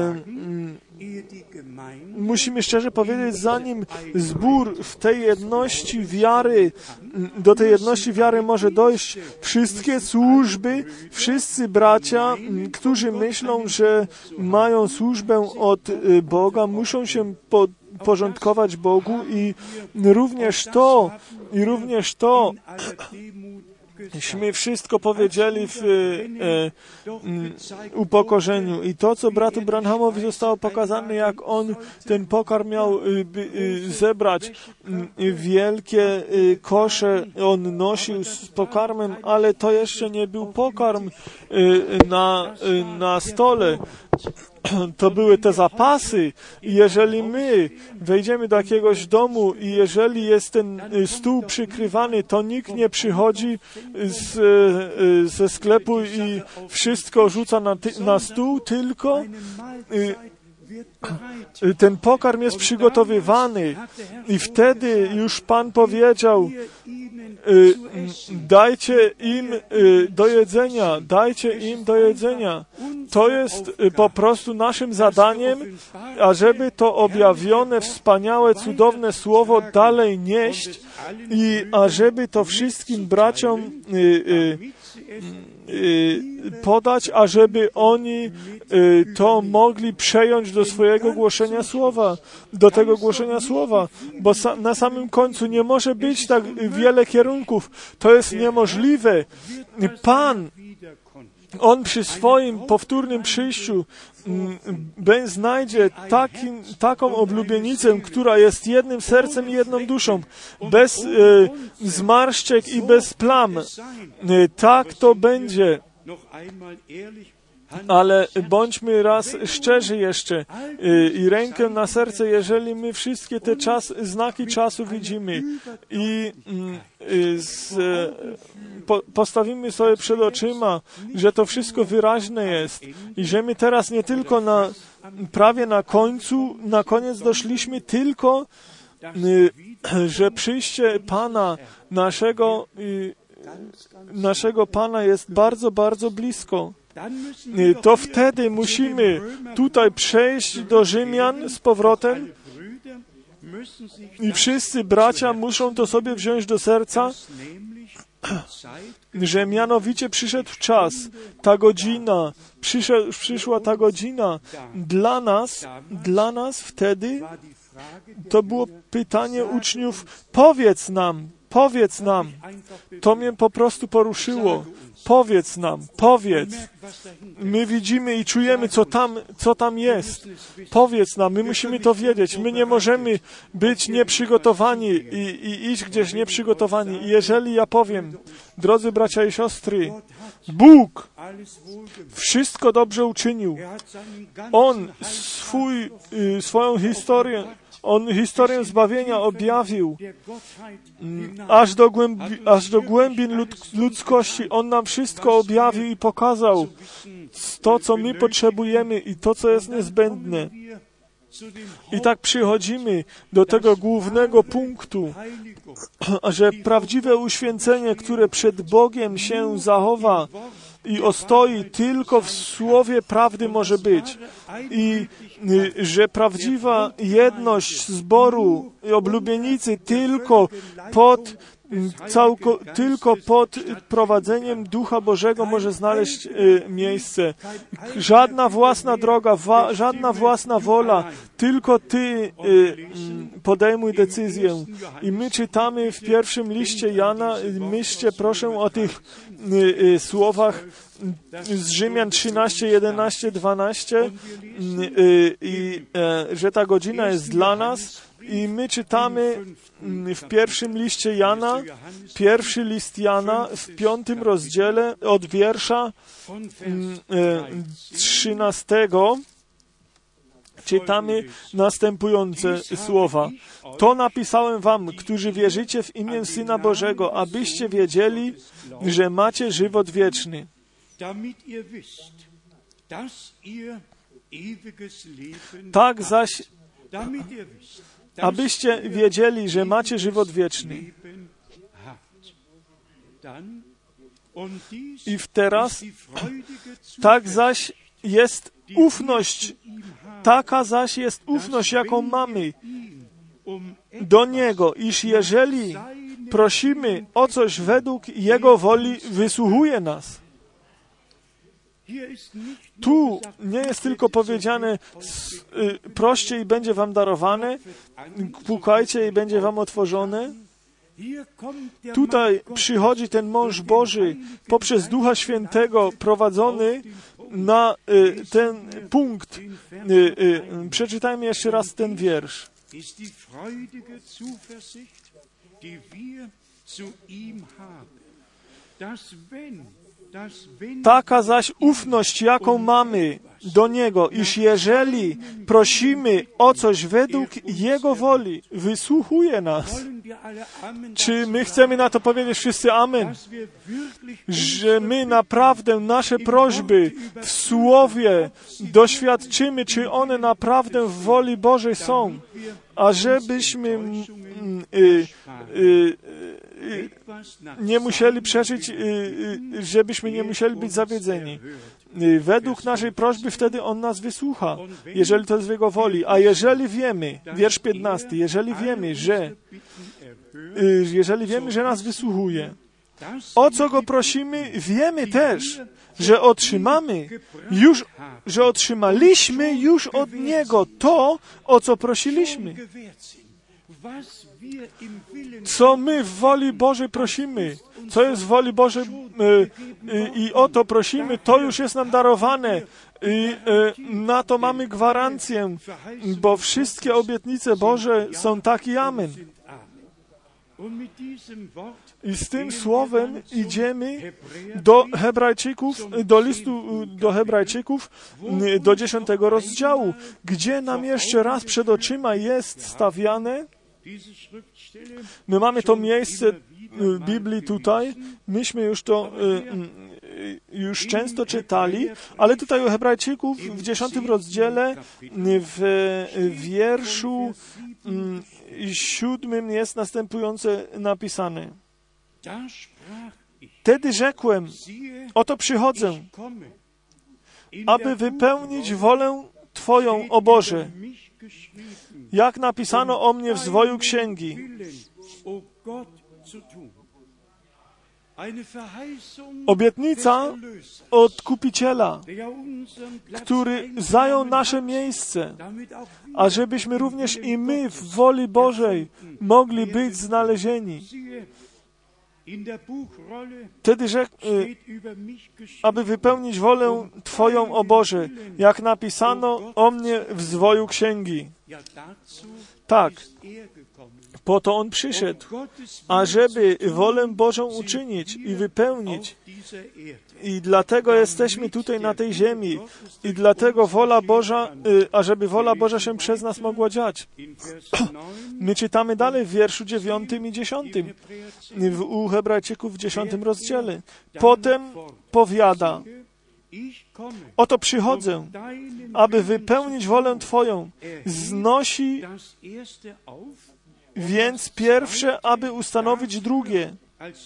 musimy szczerze powiedzieć, zanim zbór w tej jedności wiary, do tej jedności wiary może dojść, wszystkie służby, wszyscy bracia, którzy myślą, że mają służbę od Boga, muszą się podporządkować Bogu i również to myśmy wszystko powiedzieli w upokorzeniu. I to, co bratu Branhamowi zostało pokazane, jak on ten pokarm miał zebrać, wielkie kosze on nosił z pokarmem, ale to jeszcze nie był pokarm na stole. To były te zapasy i jeżeli my wejdziemy do jakiegoś domu i jeżeli jest ten stół przykrywany, to nikt nie przychodzi ze sklepu i wszystko rzuca na stół, tylko ten pokarm jest przygotowywany i wtedy już Pan powiedział, dajcie im do jedzenia, dajcie im do jedzenia. To jest po prostu naszym zadaniem, ażeby to objawione, wspaniałe, cudowne słowo dalej nieść i ażeby to wszystkim braciom podać, ażeby oni to mogli przejąć do swojego głoszenia słowa, do tego głoszenia słowa, bo na samym końcu nie może być tak wiele kierunków. To jest niemożliwe. Pan, On przy swoim powtórnym przyjściu znajdzie taką oblubienicę, która jest jednym sercem i jedną duszą, bez zmarszczek i bez plam. Tak to będzie. Ale bądźmy raz szczerzy jeszcze i rękę na serce, jeżeli my wszystkie te znaki czasu widzimy i postawimy sobie przed oczyma, że to wszystko wyraźne jest i że my teraz nie tylko prawie na koniec doszliśmy, tylko że przyjście Pana, naszego Pana jest bardzo, bardzo blisko. To wtedy musimy tutaj przejść do Rzymian z powrotem i wszyscy bracia muszą to sobie wziąć do serca, że mianowicie przyszedł czas, ta godzina, przyszła ta godzina. Dla nas wtedy to było pytanie uczniów, powiedz nam. To mnie po prostu poruszyło. Powiedz nam, powiedz. My widzimy i czujemy, co tam jest. Powiedz nam, my musimy to wiedzieć. My nie możemy być nieprzygotowani i iść gdzieś nieprzygotowani. I jeżeli ja powiem, drodzy bracia i siostry, Bóg wszystko dobrze uczynił. On swoją historię, On historię zbawienia objawił aż do głębin ludzkości. On nam wszystko objawił i pokazał to, co my potrzebujemy i to, co jest niezbędne. I tak przychodzimy do tego głównego punktu, że prawdziwe uświęcenie, które przed Bogiem się zachowa i ostoi, tylko w słowie prawdy może być. I że prawdziwa jedność zboru i oblubienicy tylko pod prowadzeniem Ducha Bożego może znaleźć miejsce. Żadna własna droga, żadna własna wola, tylko Ty podejmuj decyzję. I my czytamy w pierwszym liście Jana, myślcie proszę o tych słowach z Rzymian 13, 11, 12 że ta godzina jest dla nas. I my czytamy w pierwszym liście Jana, pierwszy list Jana w 5 rozdziale od wiersza 13 czytamy następujące słowa. To napisałem wam, którzy wierzycie w imię Syna Bożego, abyście wiedzieli, że macie żywot wieczny. Tak zaś, abyście wiedzieli, że macie żywot wieczny. I teraz, tak zaś jest ufność, taka zaś jest ufność, jaką mamy do Niego, iż jeżeli prosimy o coś według Jego woli, wysłuchuje nas. Tu nie jest tylko powiedziane, proście i będzie wam darowane, pukajcie i będzie wam otworzone. Tutaj przychodzi ten mąż Boży poprzez Ducha Świętego prowadzony na ten punkt. Przeczytajmy jeszcze raz ten wiersz. Taka zaś ufność, jaką mamy do Niego, iż jeżeli prosimy o coś według Jego woli, wysłuchuje nas. Czy my chcemy na to powiedzieć wszyscy amen? Że my naprawdę nasze prośby w Słowie doświadczymy, czy one naprawdę w woli Bożej są, a żebyśmy nie musieli przeżyć, żebyśmy nie musieli być zawiedzeni. Według naszej prośby wtedy On nas wysłucha, jeżeli to jest w Jego woli. A jeżeli wiemy, wiersz 15, jeżeli wiemy, że nas wysłuchuje, o co Go prosimy, wiemy też, że otrzymaliśmy już od Niego to, o co prosiliśmy. Co my w woli Bożej prosimy, co jest w woli Bożej i o to prosimy, to już jest nam darowane. I na to mamy gwarancję, bo wszystkie obietnice Boże są tak i amen. I z tym słowem idziemy do Hebrajczyków, do listu do Hebrajczyków, do 10 rozdziału, gdzie nam jeszcze raz przed oczyma jest stawiane. My mamy to miejsce Biblii tutaj, myśmy już to już często czytali, ale tutaj u Hebrajczyków w 10 rozdziale w wierszu 7 jest następujące napisane. Wtedy rzekłem, oto przychodzę, aby wypełnić wolę Twoją, o Boże, jak napisano o mnie w zwoju księgi. Obietnica Odkupiciela, który zajął nasze miejsce, ażebyśmy również i my w woli Bożej mogli być znalezieni. Wtedy rzekł, aby wypełnić wolę Twoją, o Boże, jak napisano o mnie w zwoju księgi. Tak, po to On przyszedł, ażeby wolę Bożą uczynić i wypełnić. I dlatego jesteśmy tutaj na tej ziemi. I dlatego wola Boża, ażeby wola Boża się przez nas mogła dziać. My czytamy dalej w wierszu 9 i 10 u Hebrajczyków w 10 rozdziale. Potem powiada, oto przychodzę, aby wypełnić wolę Twoją. Znosi więc pierwsze, aby ustanowić drugie.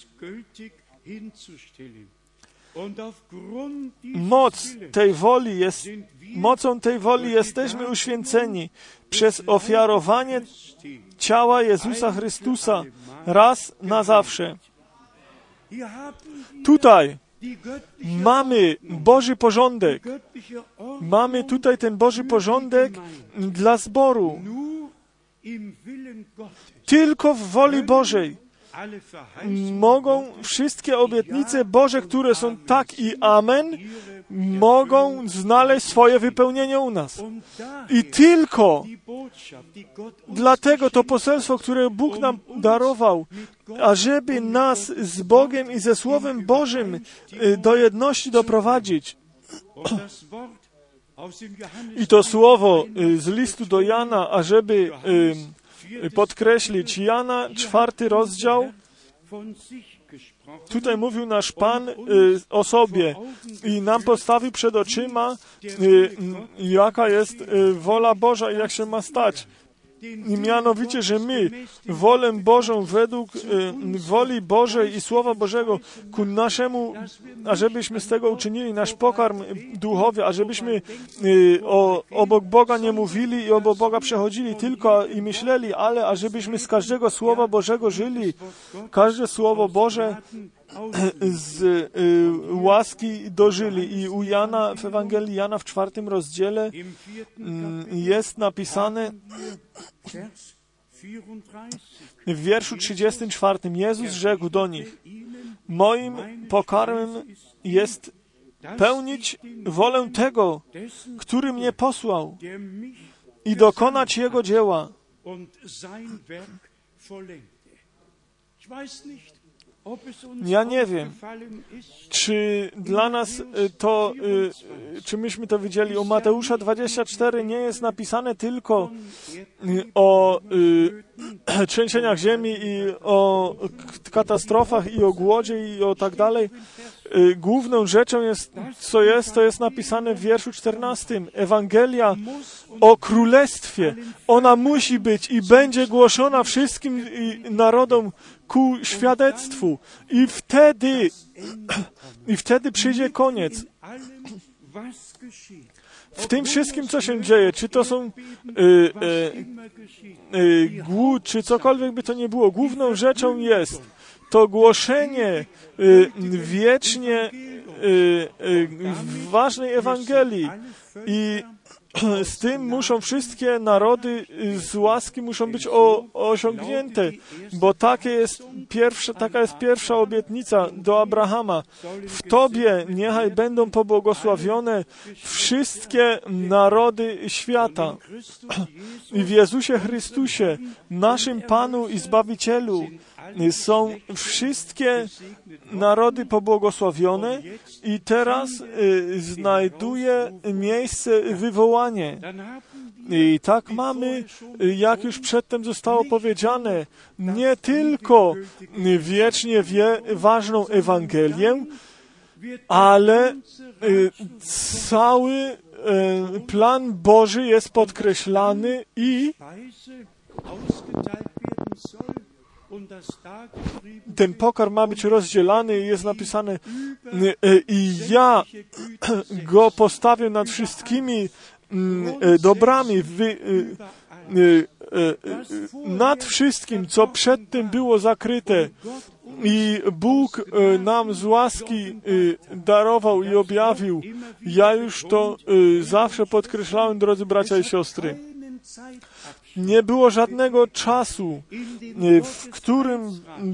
Mocą tej woli jesteśmy uświęceni przez ofiarowanie ciała Jezusa Chrystusa raz na zawsze. Tutaj mamy Boży porządek. Mamy tutaj ten Boży porządek dla zboru. Tylko w woli Bożej mogą wszystkie obietnice Boże, które są tak i amen, mogą znaleźć swoje wypełnienie u nas. I tylko dlatego to poselstwo, które Bóg nam darował, ażeby nas z Bogiem i ze Słowem Bożym do jedności doprowadzić. I to słowo z listu do Jana, ażeby podkreślić Jana, 4 rozdział, Tutaj mówił nasz Pan o sobie i nam postawił przed oczyma, jaka jest wola Boża i jak się ma stać. I mianowicie, że my wolę Bożą według woli Bożej i Słowa Bożego ku naszemu, ażebyśmy z tego uczynili nasz pokarm duchowy, ażebyśmy obok Boga nie mówili i obok Boga przechodzili tylko i myśleli, ale ażebyśmy z każdego Słowa Bożego żyli. Każde Słowo Boże z łaski dożyli. I u Jana, w Ewangelii Jana w 4 rozdziale jest napisane w wierszu 34. Jezus rzekł do nich: moim pokarmem jest pełnić wolę tego, który mnie posłał i dokonać Jego dzieła. Ja nie wiem, czy dla nas to, czy myśmy to widzieli. U Mateusza 24 nie jest napisane tylko o trzęsieniach ziemi i o katastrofach i o głodzie i o tak dalej. Główną rzeczą jest, to jest napisane w wierszu 14. Ewangelia o Królestwie. Ona musi być i będzie głoszona wszystkim narodom ku świadectwu. I wtedy przyjdzie koniec. W tym wszystkim, co się dzieje, czy to są głód, czy cokolwiek by to nie było, główną rzeczą jest to głoszenie wiecznie ważnej Ewangelii. I z tym muszą wszystkie narody z łaski muszą być osiągnięte, bo taka jest pierwsza obietnica do Abrahama. W Tobie niechaj będą pobłogosławione wszystkie narody świata. I w Jezusie Chrystusie, naszym Panu i Zbawicielu, są wszystkie narody pobłogosławione i teraz znajduje miejsce wywołanie. I tak mamy, jak już przedtem zostało powiedziane, nie tylko wiecznie ważną Ewangelię, ale cały plan Boży jest podkreślany i ten pokarm ma być rozdzielany i jest napisane i ja go postawię nad wszystkimi dobrami, nad wszystkim, co przedtem było zakryte. I Bóg nam z łaski darował i objawił. Ja już to zawsze podkreślałem, drodzy bracia i siostry. Nie było żadnego czasu, w którym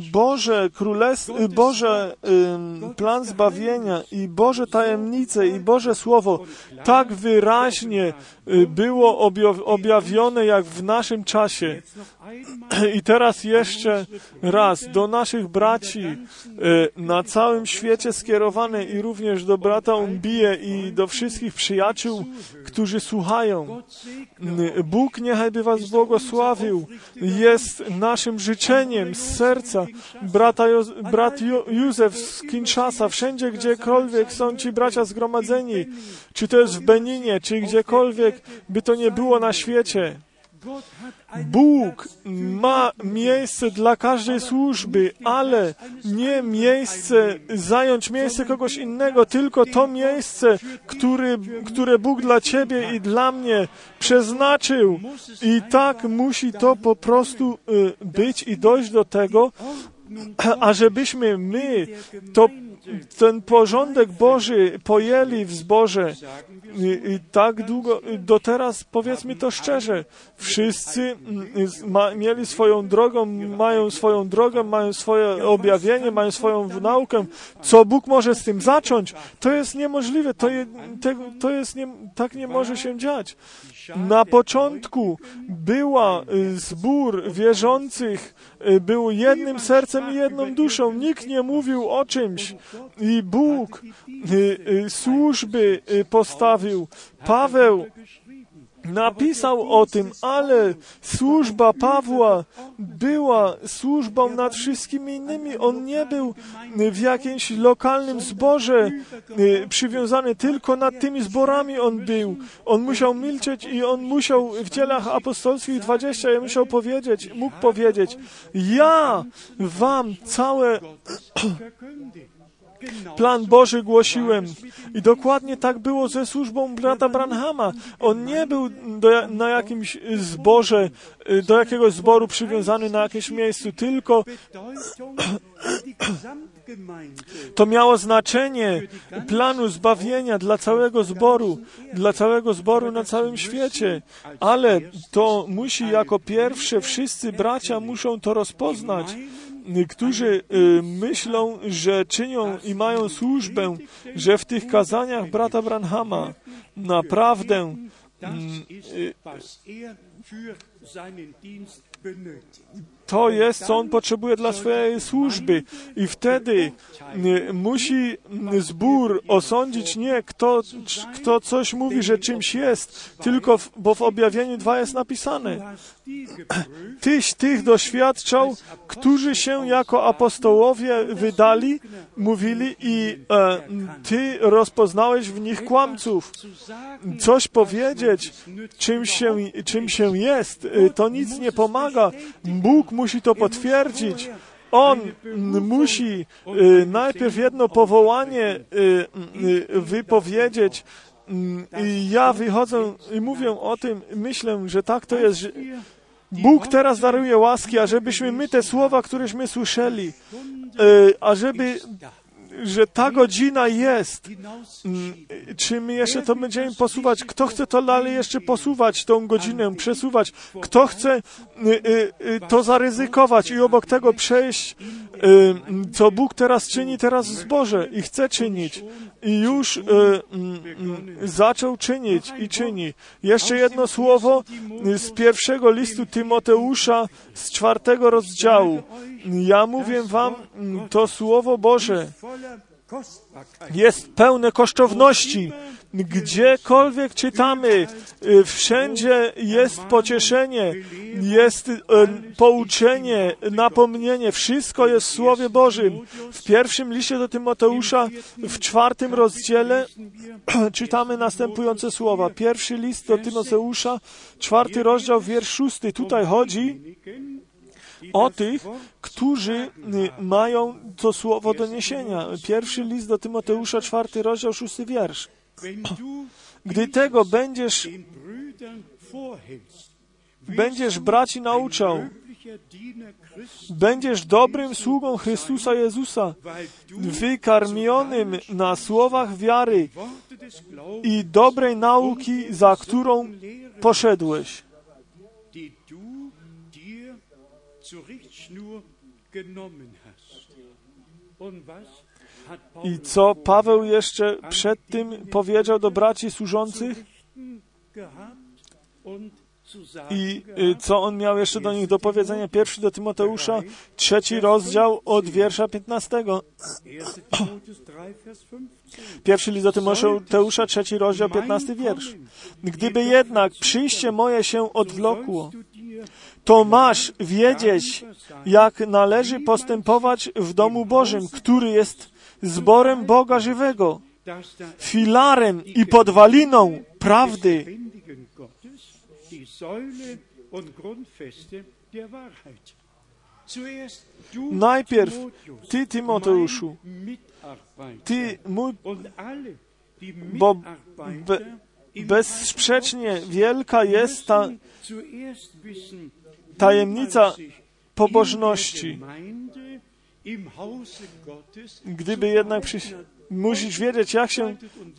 Boże plan zbawienia i Boże tajemnice i Boże Słowo tak wyraźnie było objawione jak w naszym czasie. I teraz jeszcze raz do naszych braci na całym świecie skierowane i również do brata Umbije i do wszystkich przyjaciół, którzy słuchają. Bóg niechaj by was błogosławił. Jest naszym życzeniem z serca. Brat Józef z Kinshasa, wszędzie gdziekolwiek są ci bracia zgromadzeni, czy to jest w Beninie, czy gdziekolwiek by to nie było na świecie. Bóg ma miejsce dla każdej służby, ale nie zająć miejsce kogoś innego, tylko to miejsce, które Bóg dla ciebie i dla mnie przeznaczył. I tak musi to po prostu być i dojść do tego, ażebyśmy my ten porządek Boży pojęli w zborze. I tak długo, do teraz, powiedzmy to szczerze, wszyscy mieli swoją drogą, mają swoje objawienie, mają swoją naukę. Co Bóg może z tym zacząć? To jest niemożliwe, tak nie może się dziać. Na początku zbór wierzących był jednym sercem i jedną duszą. Nikt nie mówił o czymś. I Bóg służby postawił. Paweł napisał o tym, ale służba Pawła była służbą nad wszystkimi innymi. On nie był w jakimś lokalnym zborze przywiązany, tylko nad tymi zborami on był. On musiał milczeć i on musiał w Dzielach Apostolskich 20 mógł powiedzieć, ja wam całe plan Boży głosiłem. I dokładnie tak było ze służbą brata Branhama. On nie był na jakimś zborze, do jakiegoś zboru przywiązany na jakimś miejscu, tylko to miało znaczenie planu zbawienia dla całego zboru na całym świecie. Ale to musi jako pierwsze, wszyscy bracia muszą to rozpoznać, którzy myślą, że czynią i mają służbę, że w tych kazaniach brata Branhama naprawdę to jest, co on potrzebuje dla swojej służby. I wtedy musi zbór osądzić nie kto coś mówi, że czymś jest, tylko bo w objawieniu 2 jest napisane. Tyś tych doświadczał, którzy się jako apostołowie wydali, mówili i ty rozpoznałeś w nich kłamców. Coś powiedzieć, czym się jest, to nic nie pomaga. Bóg musi to potwierdzić. On musi najpierw jedno powołanie wypowiedzieć. I ja wychodzę i mówię o tym, myślę, że tak to jest. Że Bóg teraz daruje łaski, ażebyśmy my te słowa, któreśmy słyszeli, że ta godzina jest. Czy my jeszcze to będziemy posuwać? Kto chce to dalej jeszcze posuwać, tą godzinę, przesuwać? Kto chce to zaryzykować i obok tego przejść, co Bóg teraz czyni teraz w zborze i chce czynić? I już zaczął czynić i czyni. Jeszcze jedno słowo z pierwszego listu Tymoteusza z 4 rozdziału. Ja mówię wam, to Słowo Boże jest pełne kosztowności. Gdziekolwiek czytamy, wszędzie jest pocieszenie, jest pouczenie, napomnienie. Wszystko jest w Słowie Bożym. W pierwszym liście do Tymoteusza, w 4 rozdziale, czytamy następujące słowa. Pierwszy list do Tymoteusza, 4 rozdział, wiersz 6. Tutaj chodzi o tych, którzy mają to słowo do niesienia. Pierwszy list do Tymoteusza, 4 rozdział, 6 wiersz. Gdy tego będziesz braci nauczał, będziesz dobrym sługą Chrystusa Jezusa, wykarmionym na słowach wiary i dobrej nauki, za którą poszedłeś. I co Paweł jeszcze przed tym powiedział do braci służących? I co on miał jeszcze do nich do powiedzenia? Pierwszy do Tymoteusza, 3 rozdział od wiersza 15. Pierwszy list do Tymoteusza, 3 rozdział, 15 wiersz. Gdyby jednak przyjście moje się odwlokło, to masz wiedzieć, jak należy postępować w domu Bożym, który jest zborem Boga żywego, filarem i podwaliną prawdy. Najpierw ty, Tymoteuszu, ty mój, bo bezsprzecznie wielka jest ta tajemnica pobożności. Gdyby jednak musisz wiedzieć, jak się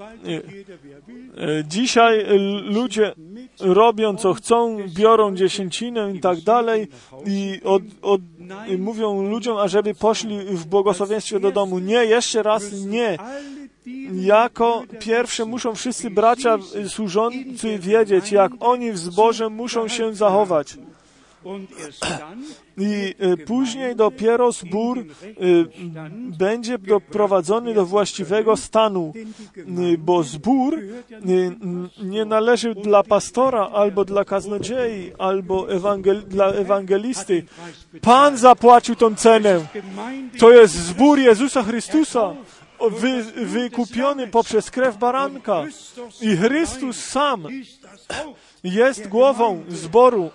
dzisiaj ludzie robią, co chcą, biorą dziesięcinę i tak dalej i mówią ludziom, ażeby poszli w błogosławieństwie do domu. Nie, jeszcze raz nie. Jako pierwsze muszą wszyscy bracia służący wiedzieć, jak oni w zborze muszą się zachować. I później dopiero zbór będzie doprowadzony do właściwego stanu, bo zbór nie należy dla pastora, albo dla kaznodziei, albo dla ewangelisty. Pan zapłacił tą cenę. To jest zbór Jezusa Chrystusa, wykupiony poprzez krew baranka. I Chrystus sam jest głową zboru.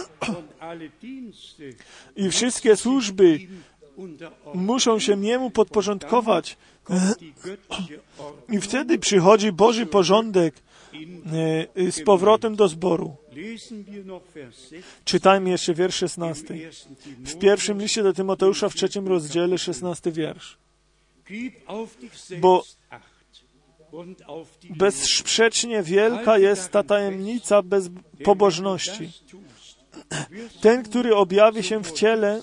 I wszystkie służby muszą się Jemu podporządkować. I wtedy przychodzi Boży porządek z powrotem do zboru. Czytajmy jeszcze wiersz 16. W pierwszym liście do Tymoteusza w 3 rozdziale 16 wiersz. Bo bezsprzecznie wielka jest ta tajemnica bezpobożności. Ten, który objawi się w ciele,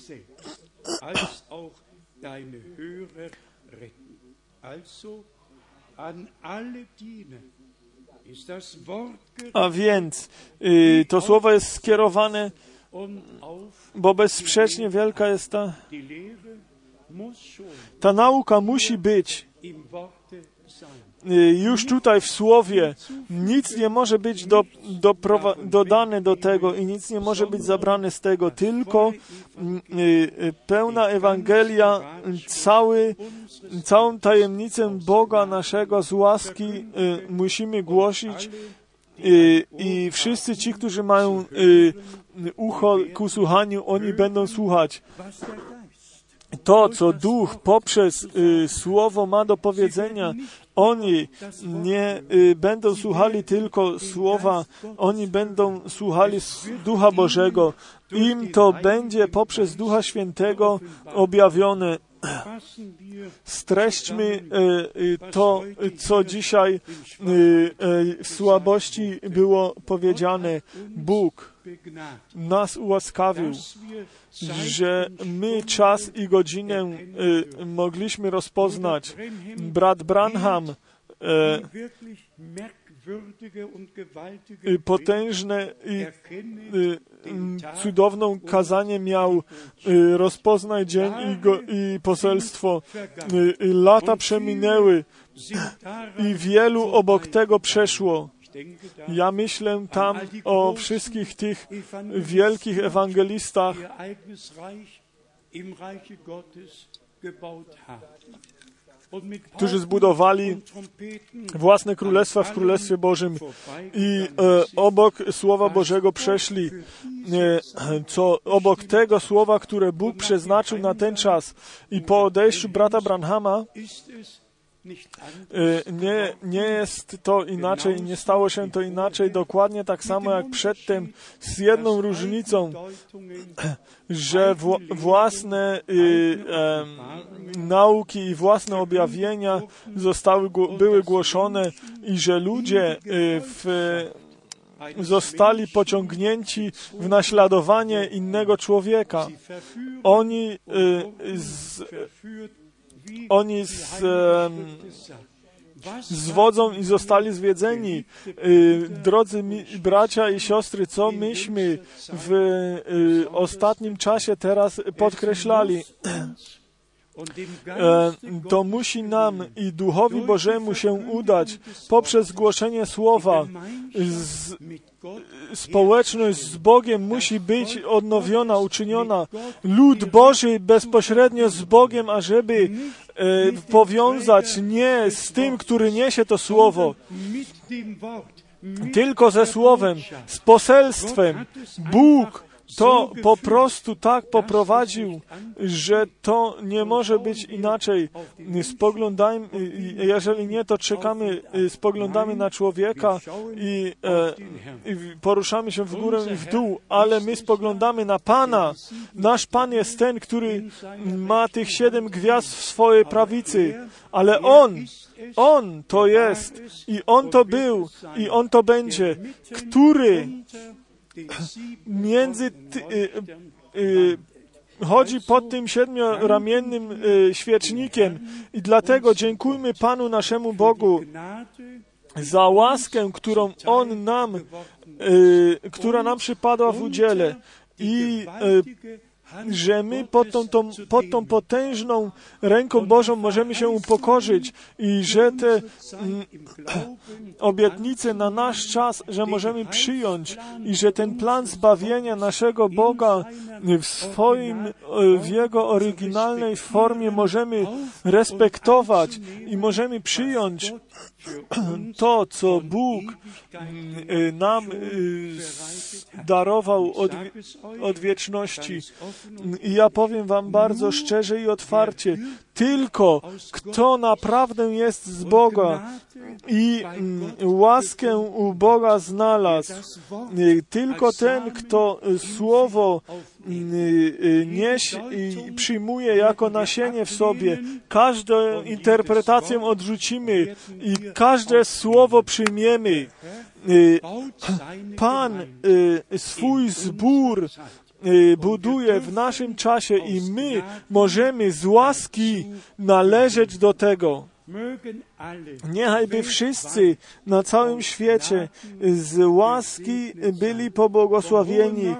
a więc to słowo jest skierowane, bo bezsprzecznie wielka jest ta nauka musi być już tutaj w Słowie. Nic nie może być dodane do tego i nic nie może być zabrane z tego, tylko pełna Ewangelia, całą tajemnicę Boga naszego z łaski musimy głosić i wszyscy ci, którzy mają ucho ku słuchaniu, oni będą słuchać. To, co Duch poprzez Słowo ma do powiedzenia, oni nie będą słuchali tylko Słowa, oni będą słuchali Ducha Bożego. Im to będzie poprzez Ducha Świętego objawione. Streśćmy to, co dzisiaj w słabości było powiedziane. Bóg nas ułaskawił, że my czas i godzinę mogliśmy rozpoznać. Brat Branham potężne i cudowną kazanie miał rozpoznaj dzień i poselstwo. Lata przeminęły i wielu obok tego przeszło. Ja myślę tam o wszystkich tych wielkich ewangelistach, którzy zbudowali własne królestwa w Królestwie Bożym i obok Słowa Bożego przeszli, obok tego Słowa, które Bóg przeznaczył na ten czas. I po odejściu brata Branhama nie jest to inaczej, nie stało się to inaczej, dokładnie tak samo jak przedtem, z jedną różnicą, że własne nauki i własne objawienia były głoszone i że ludzie zostali pociągnięci w naśladowanie innego człowieka. Oni zwodzą i zostali zwiedzeni. Drodzy bracia i siostry, co myśmy w ostatnim czasie teraz podkreślali? To musi nam i Duchowi Bożemu się udać poprzez głoszenie Słowa. Społeczność z Bogiem musi być odnowiona, uczyniona. Lud Boży bezpośrednio z Bogiem, ażeby powiązać nie z tym, który niesie to Słowo, tylko ze Słowem, z poselstwem. Bóg to po prostu tak poprowadził, że to nie może być inaczej. Spoglądajmy, jeżeli nie, to spoglądamy na człowieka i poruszamy się w górę i w dół, ale my spoglądamy na Pana. Nasz Pan jest ten, który ma tych 7 gwiazd w swojej prawicy, ale On to jest i On to był i On to będzie, który chodzi pod tym 7-ramiennym świecznikiem i dlatego dziękujmy Panu naszemu Bogu za łaskę, która nam przypadła w udziale i że my pod tą potężną ręką Bożą możemy się upokorzyć i że te obietnice na nasz czas, że możemy przyjąć i że ten plan zbawienia naszego Boga w Jego oryginalnej formie możemy respektować i możemy przyjąć to, co Bóg nam darował od wieczności. I ja powiem wam bardzo szczerze i otwarcie, tylko kto naprawdę jest z Boga i łaskę u Boga znalazł, tylko ten, kto Słowo niesie i przyjmuje jako nasienie w sobie, każdą interpretację odrzucimy i każde słowo przyjmiemy. Pan swój zbór buduje w naszym czasie i my możemy z łaski należeć do tego. Niechajby wszyscy na całym świecie z łaski byli pobłogosławieni,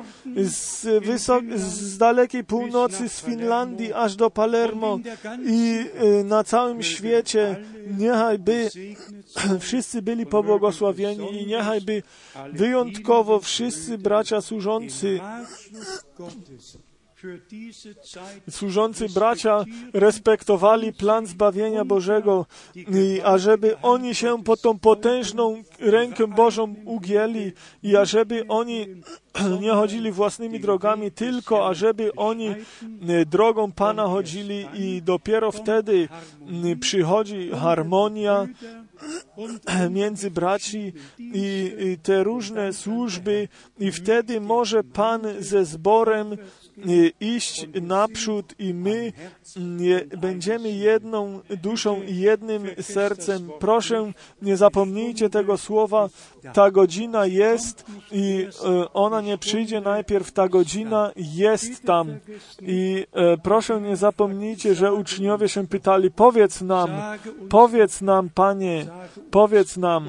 z dalekiej północy, z Finlandii aż do Palermo i na całym świecie niechajby wszyscy byli pobłogosławieni i niechajby wyjątkowo wszyscy bracia służący bracia respektowali plan zbawienia Bożego, ażeby oni się pod tą potężną rękę Bożą ugięli i ażeby oni nie chodzili własnymi drogami, tylko ażeby oni drogą Pana chodzili i dopiero wtedy przychodzi harmonia między braci i te różne służby i wtedy może Pan ze zborem iść naprzód i my będziemy jedną duszą i jednym sercem. Proszę, nie zapomnijcie tego słowa. Ta godzina jest i ona nie przyjdzie najpierw. Ta godzina jest tam. I proszę, nie zapomnijcie, że uczniowie się pytali, powiedz nam, Panie, powiedz nam.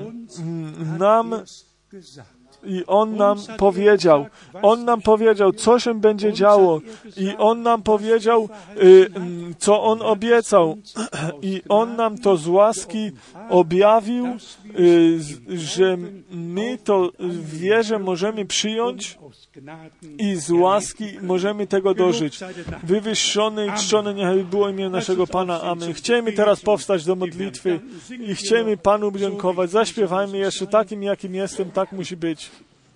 I On nam powiedział, co się będzie działo. I On nam powiedział, co On obiecał. I On nam to z łaski objawił, że my to w wierze możemy przyjąć i z łaski możemy tego dożyć. Wywyższony i czczone niechaj było imię naszego Pana. Amen. Chciejmy teraz powstać do modlitwy i chciejmy Panu dziękować. Zaśpiewajmy jeszcze takim, jakim jestem, tak musi być.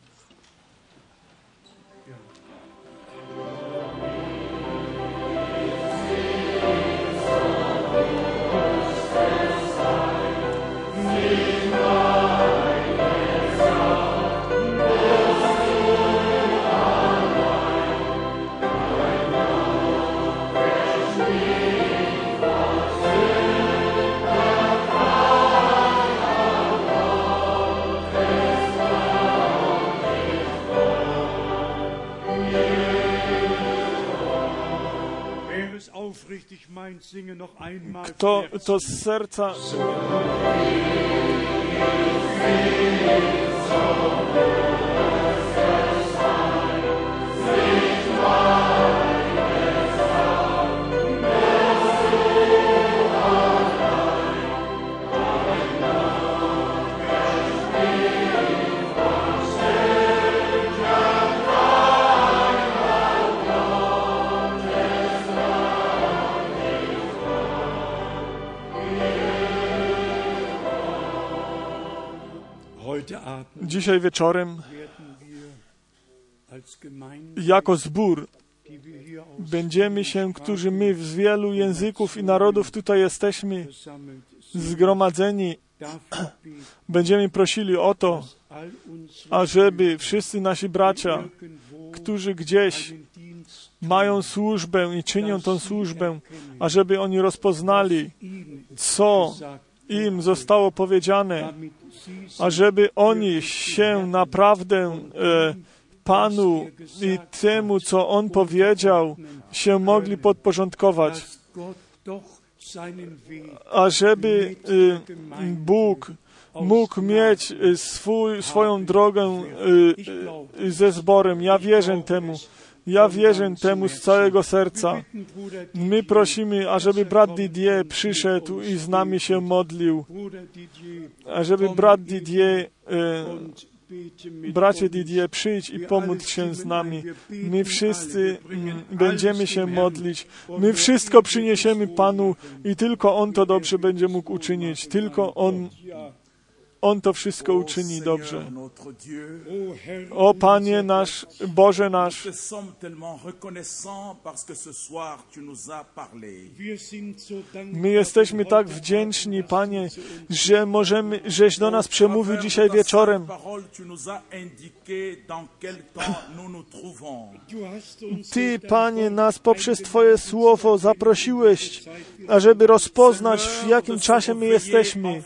Kto to z serca dzisiaj wieczorem jako zbór będziemy się, którzy my z wielu języków i narodów tutaj jesteśmy zgromadzeni, będziemy prosili o to, ażeby wszyscy nasi bracia, którzy gdzieś mają służbę i czynią tą służbę, ażeby oni rozpoznali, co im zostało powiedziane, ażeby oni się naprawdę Panu i temu, co On powiedział, się mogli podporządkować, ażeby Bóg mógł mieć swoją drogę ze zborem. Ja wierzę temu. Ja wierzę temu z całego serca. My prosimy, ażeby brat Didier przyszedł i z nami się modlił. Ażeby brat Didier, bracie Didier, przyjdź i pomódl się z nami. My wszyscy będziemy się modlić. My wszystko przyniesiemy Panu i tylko On to dobrze będzie mógł uczynić. Tylko On to wszystko uczyni dobrze. O Panie nasz, Boże nasz, my jesteśmy tak wdzięczni, Panie, że żeś do nas przemówił dzisiaj wieczorem. Ty, Panie, nas poprzez Twoje słowo zaprosiłeś, ażeby rozpoznać, w jakim czasie my jesteśmy.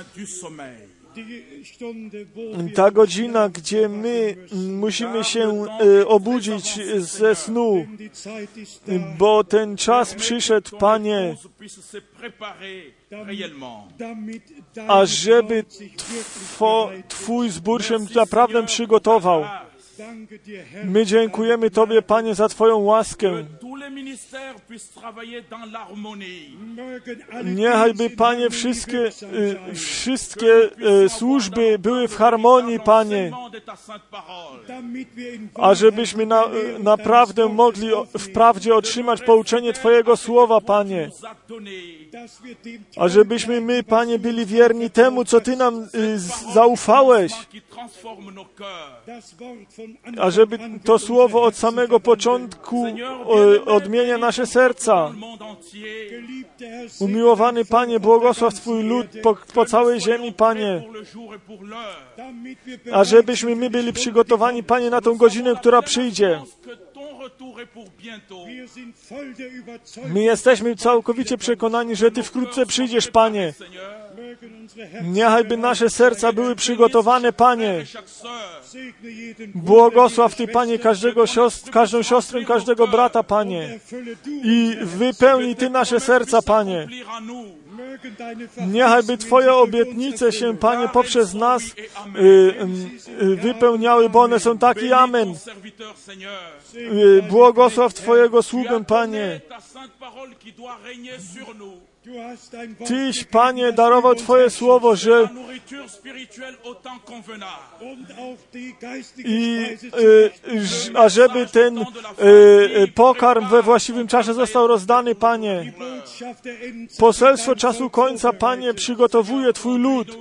Ta godzina, gdzie my musimy się obudzić ze snu, bo ten czas przyszedł, Panie, ażeby Twój zbór się naprawdę przygotował. My dziękujemy Tobie, Panie, za Twoją łaskę. Niechajby, Panie, wszystkie służby były w harmonii, Panie, ażebyśmy naprawdę mogli w prawdzie otrzymać pouczenie Twojego słowa, Panie. Ażebyśmy my, Panie, byli wierni temu, co Ty nam zaufałeś. Ażeby to słowo od samego początku odmienia nasze serca. Umiłowany Panie, błogosław Twój lud po całej ziemi, Panie. Ażebyśmy my byli przygotowani, Panie, na tą godzinę, która przyjdzie. My jesteśmy całkowicie przekonani, że Ty wkrótce przyjdziesz, Panie. Niechajby nasze serca były przygotowane, Panie. Błogosław Ty, Panie, każdą siostrę, każdego brata, Panie. I wypełnij Ty nasze serca, Panie. Niechajby Twoje obietnice się, Panie, poprzez nas wypełniały, bo one są tak i amen. Błogosław Twojego sługę, Panie. Tyś, Panie, darował Twoje słowo, że ażeby ten pokarm we właściwym czasie został rozdany, Panie. Poselstwo czasu końca, Panie, przygotowuje Twój lud.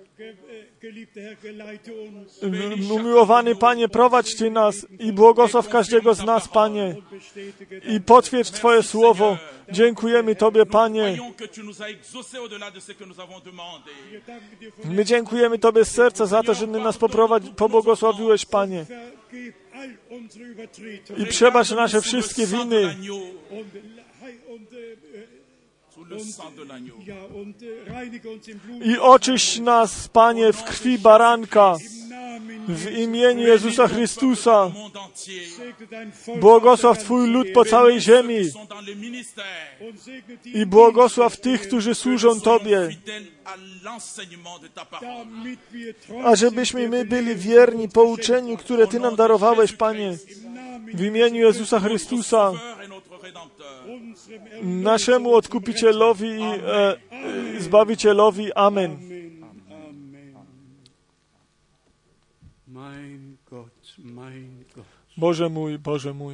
Umiłowany Panie, prowadź Ty nas i błogosław każdego z nas, Panie. I potwierdź Twoje słowo. Dziękujemy Tobie, Panie. My dziękujemy Tobie z serca za to, że nas pobłogosławiłeś, Panie. I przebacz nasze wszystkie winy. I oczyść nas, Panie, w krwi baranka, w imieniu Jezusa Chrystusa. Błogosław Twój lud po całej ziemi i błogosław tych, którzy służą Tobie, ażebyśmy my byli wierni pouczeniu, które Ty nam darowałeś, Panie, w imieniu Jezusa Chrystusa, naszemu Odkupicielowi i Zbawicielowi. Amen. Boże mój, Boże mój.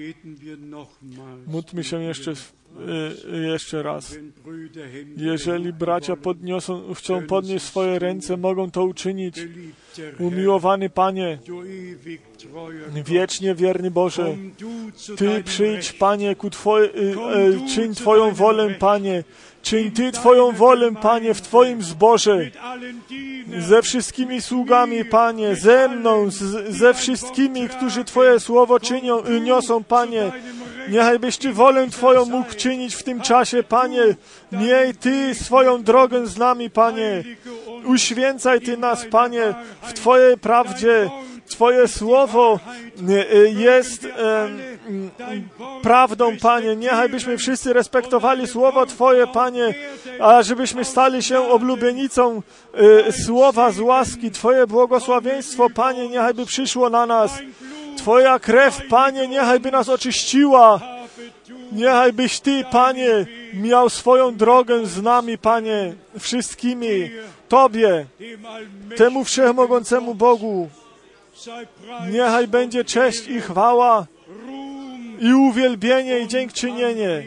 Módlmy się jeszcze raz. Jeżeli bracia chcą podnieść swoje ręce, mogą to uczynić. Umiłowany Panie, wiecznie wierny Boże, Ty przyjdź, Panie, czyń Twoją wolę, Panie. Czyń Ty Twoją wolę, Panie, w Twoim zborze. Ze wszystkimi sługami, Panie, ze mną, ze wszystkimi, którzy Twoje słowo niosą, Panie. Niechajbyś Ty wolę Twoją mógł czynić w tym czasie, Panie. Miej Ty swoją drogę z nami, Panie. Uświęcaj Ty nas, Panie, w Twojej prawdzie. Twoje słowo jest prawdą, Panie. Niechaj byśmy wszyscy respektowali Słowo Twoje, Panie, a żebyśmy stali się oblubienicą Słowa z łaski. Twoje błogosławieństwo, Panie, niechaj by przyszło na nas. Twoja krew, Panie, niechaj by nas oczyściła. Niechaj byś Ty, Panie, miał swoją drogę z nami, Panie, wszystkimi. Tobie, temu wszechmogącemu Bogu, niechaj będzie cześć i chwała i uwielbienie i dziękczynienie.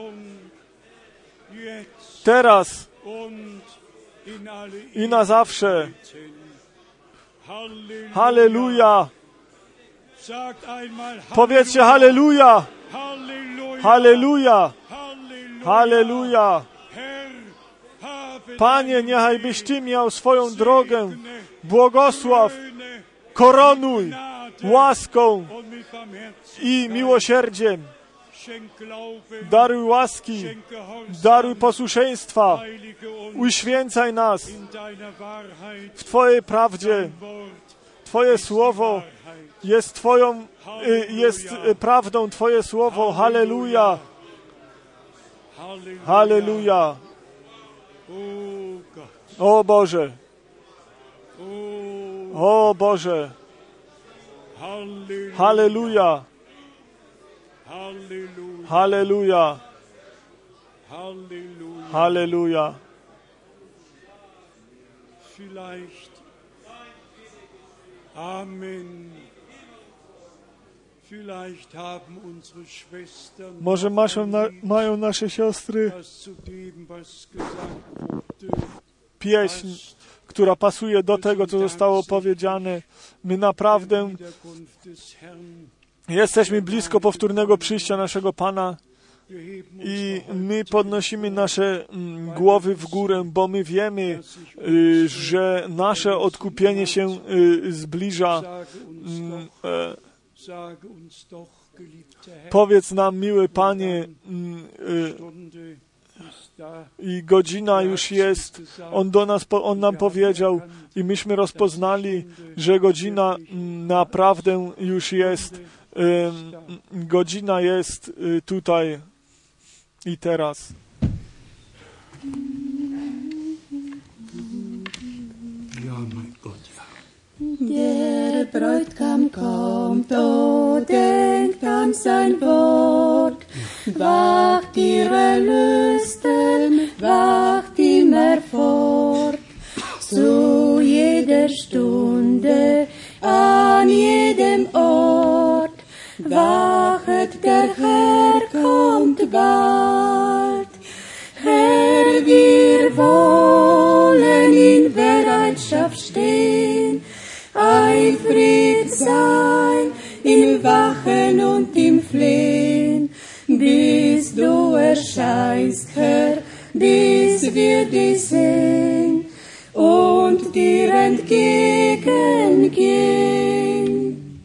Teraz i na zawsze. Halleluja. Powiedzcie halleluja. Halleluja. Halleluja. Panie, niechaj byś Ty miał swoją drogę. Błogosław, koronuj łaską i miłosierdziem. Daruj łaski, daruj posłuszeństwa. Uświęcaj nas w Twojej prawdzie. Twoje słowo jest prawdą, Twoje słowo. Halleluja. Halleluja. O Boże. O Boże. Halleluja. Halleluja. Halleluja. Amen. Może mają nasze siostry pieśń, która pasuje do tego, co zostało powiedziane. My naprawdę jesteśmy blisko powtórnego przyjścia naszego Pana i my podnosimy nasze głowy w górę, bo my wiemy, że nasze odkupienie się zbliża. Powiedz nam, miły Panie, i godzina już jest. On nam powiedział i myśmy rozpoznali, że godzina naprawdę już jest. Godzina jest tutaj i teraz. Ja, mein Gott, ja. Der Bräutigam kommt, o denkt an sein Wort, wacht ihre Lüsten, wacht immer fort, zu jeder Stunde, an jedem Ort, wachet, der Herr kommt bald. Herr, wir wollen in Bereitschaft stehen, eifrig sein, im Wachen und im Flehen, bis du erscheinst, Herr, bis wir dich sehen und dir entgegengehen.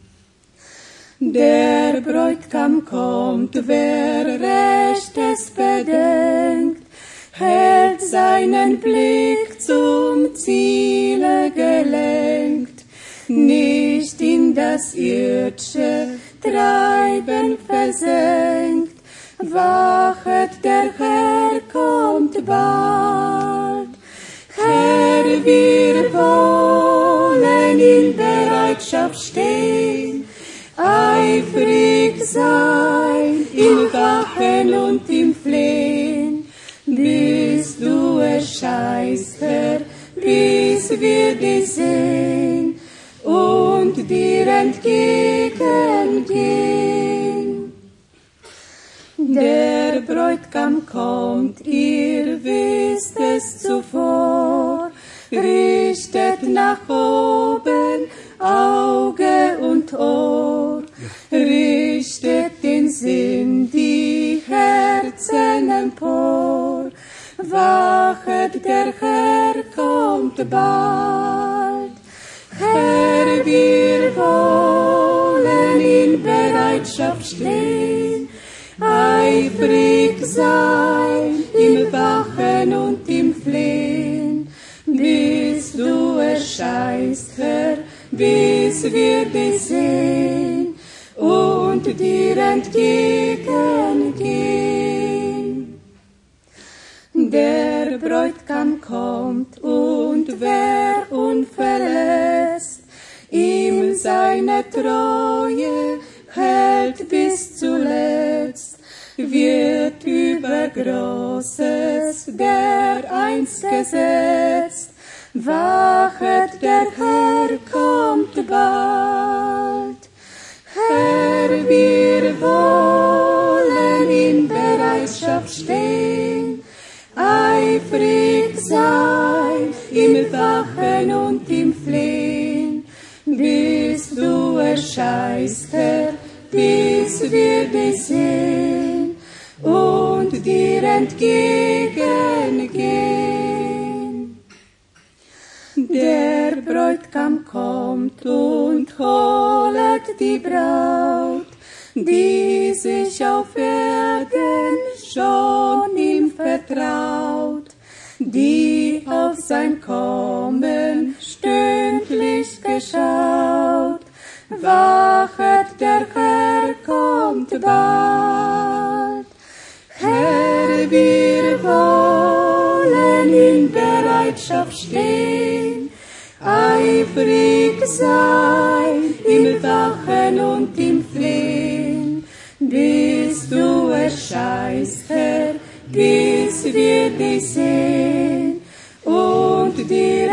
Der Bräutigam kommt, wer Rechtes bedenkt, hält seinen Blick zum Ziele gelenkt, nicht in das irdische Treiben versenkt. Wachet, der Herr kommt bald. Herr, wir wollen in Bereitschaft stehen, eifrig sein, im Wachen und im Flehen, bis du erscheinst, Herr, bis wir dich sehen und dir entgegengehen. Der Bräutigam kommt, ihr wisst es zuvor, richtet nach oben Auge und Ohr, richtet den Sinn, die Herzen empor. Wachet, der Herr kommt bald. Herr, wir wollen in Bereitschaft stehen, eifrig sein, im Wachen und im Flehen, bis du erscheinst, Herr, bis wir dich sehen und dir entgegengehen. Der Bräutigam kommt, und wer unverletzt ihm seine Treue hält bis zuletzt, wird über Großes dereinst gesetzt. Wachet, der Herr kommt bald. Herr, wir wollen in Bereitschaft stehen, eifrig sein im Wachen und im Flehen, bis du erscheinst, Herr, bis wir dich sehen und dir entgegengehen. Der Bräutigam kommt und holet die Braut, die sich auf Erden schon ihm vertraut, die auf sein Kommen stündlich geschaut. Wachet, der Herr kommt bald. Herr, wir wollen in Bereitschaft stehen, eifrig sein im Wachen und im Flehen, bis du erscheinst, Herr, bis wir dich sehen und dir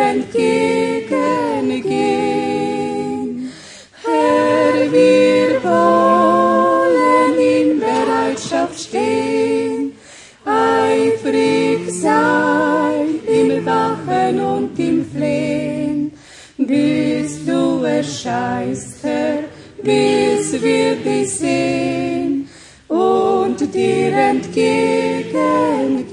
entgegengehen. Herr, wir wollen in Bereitschaft stehen, eifrig sein im Wachen und im Flehen, bis du erscheinst, Herr, bis wir dich sehen und dir entgegengehen.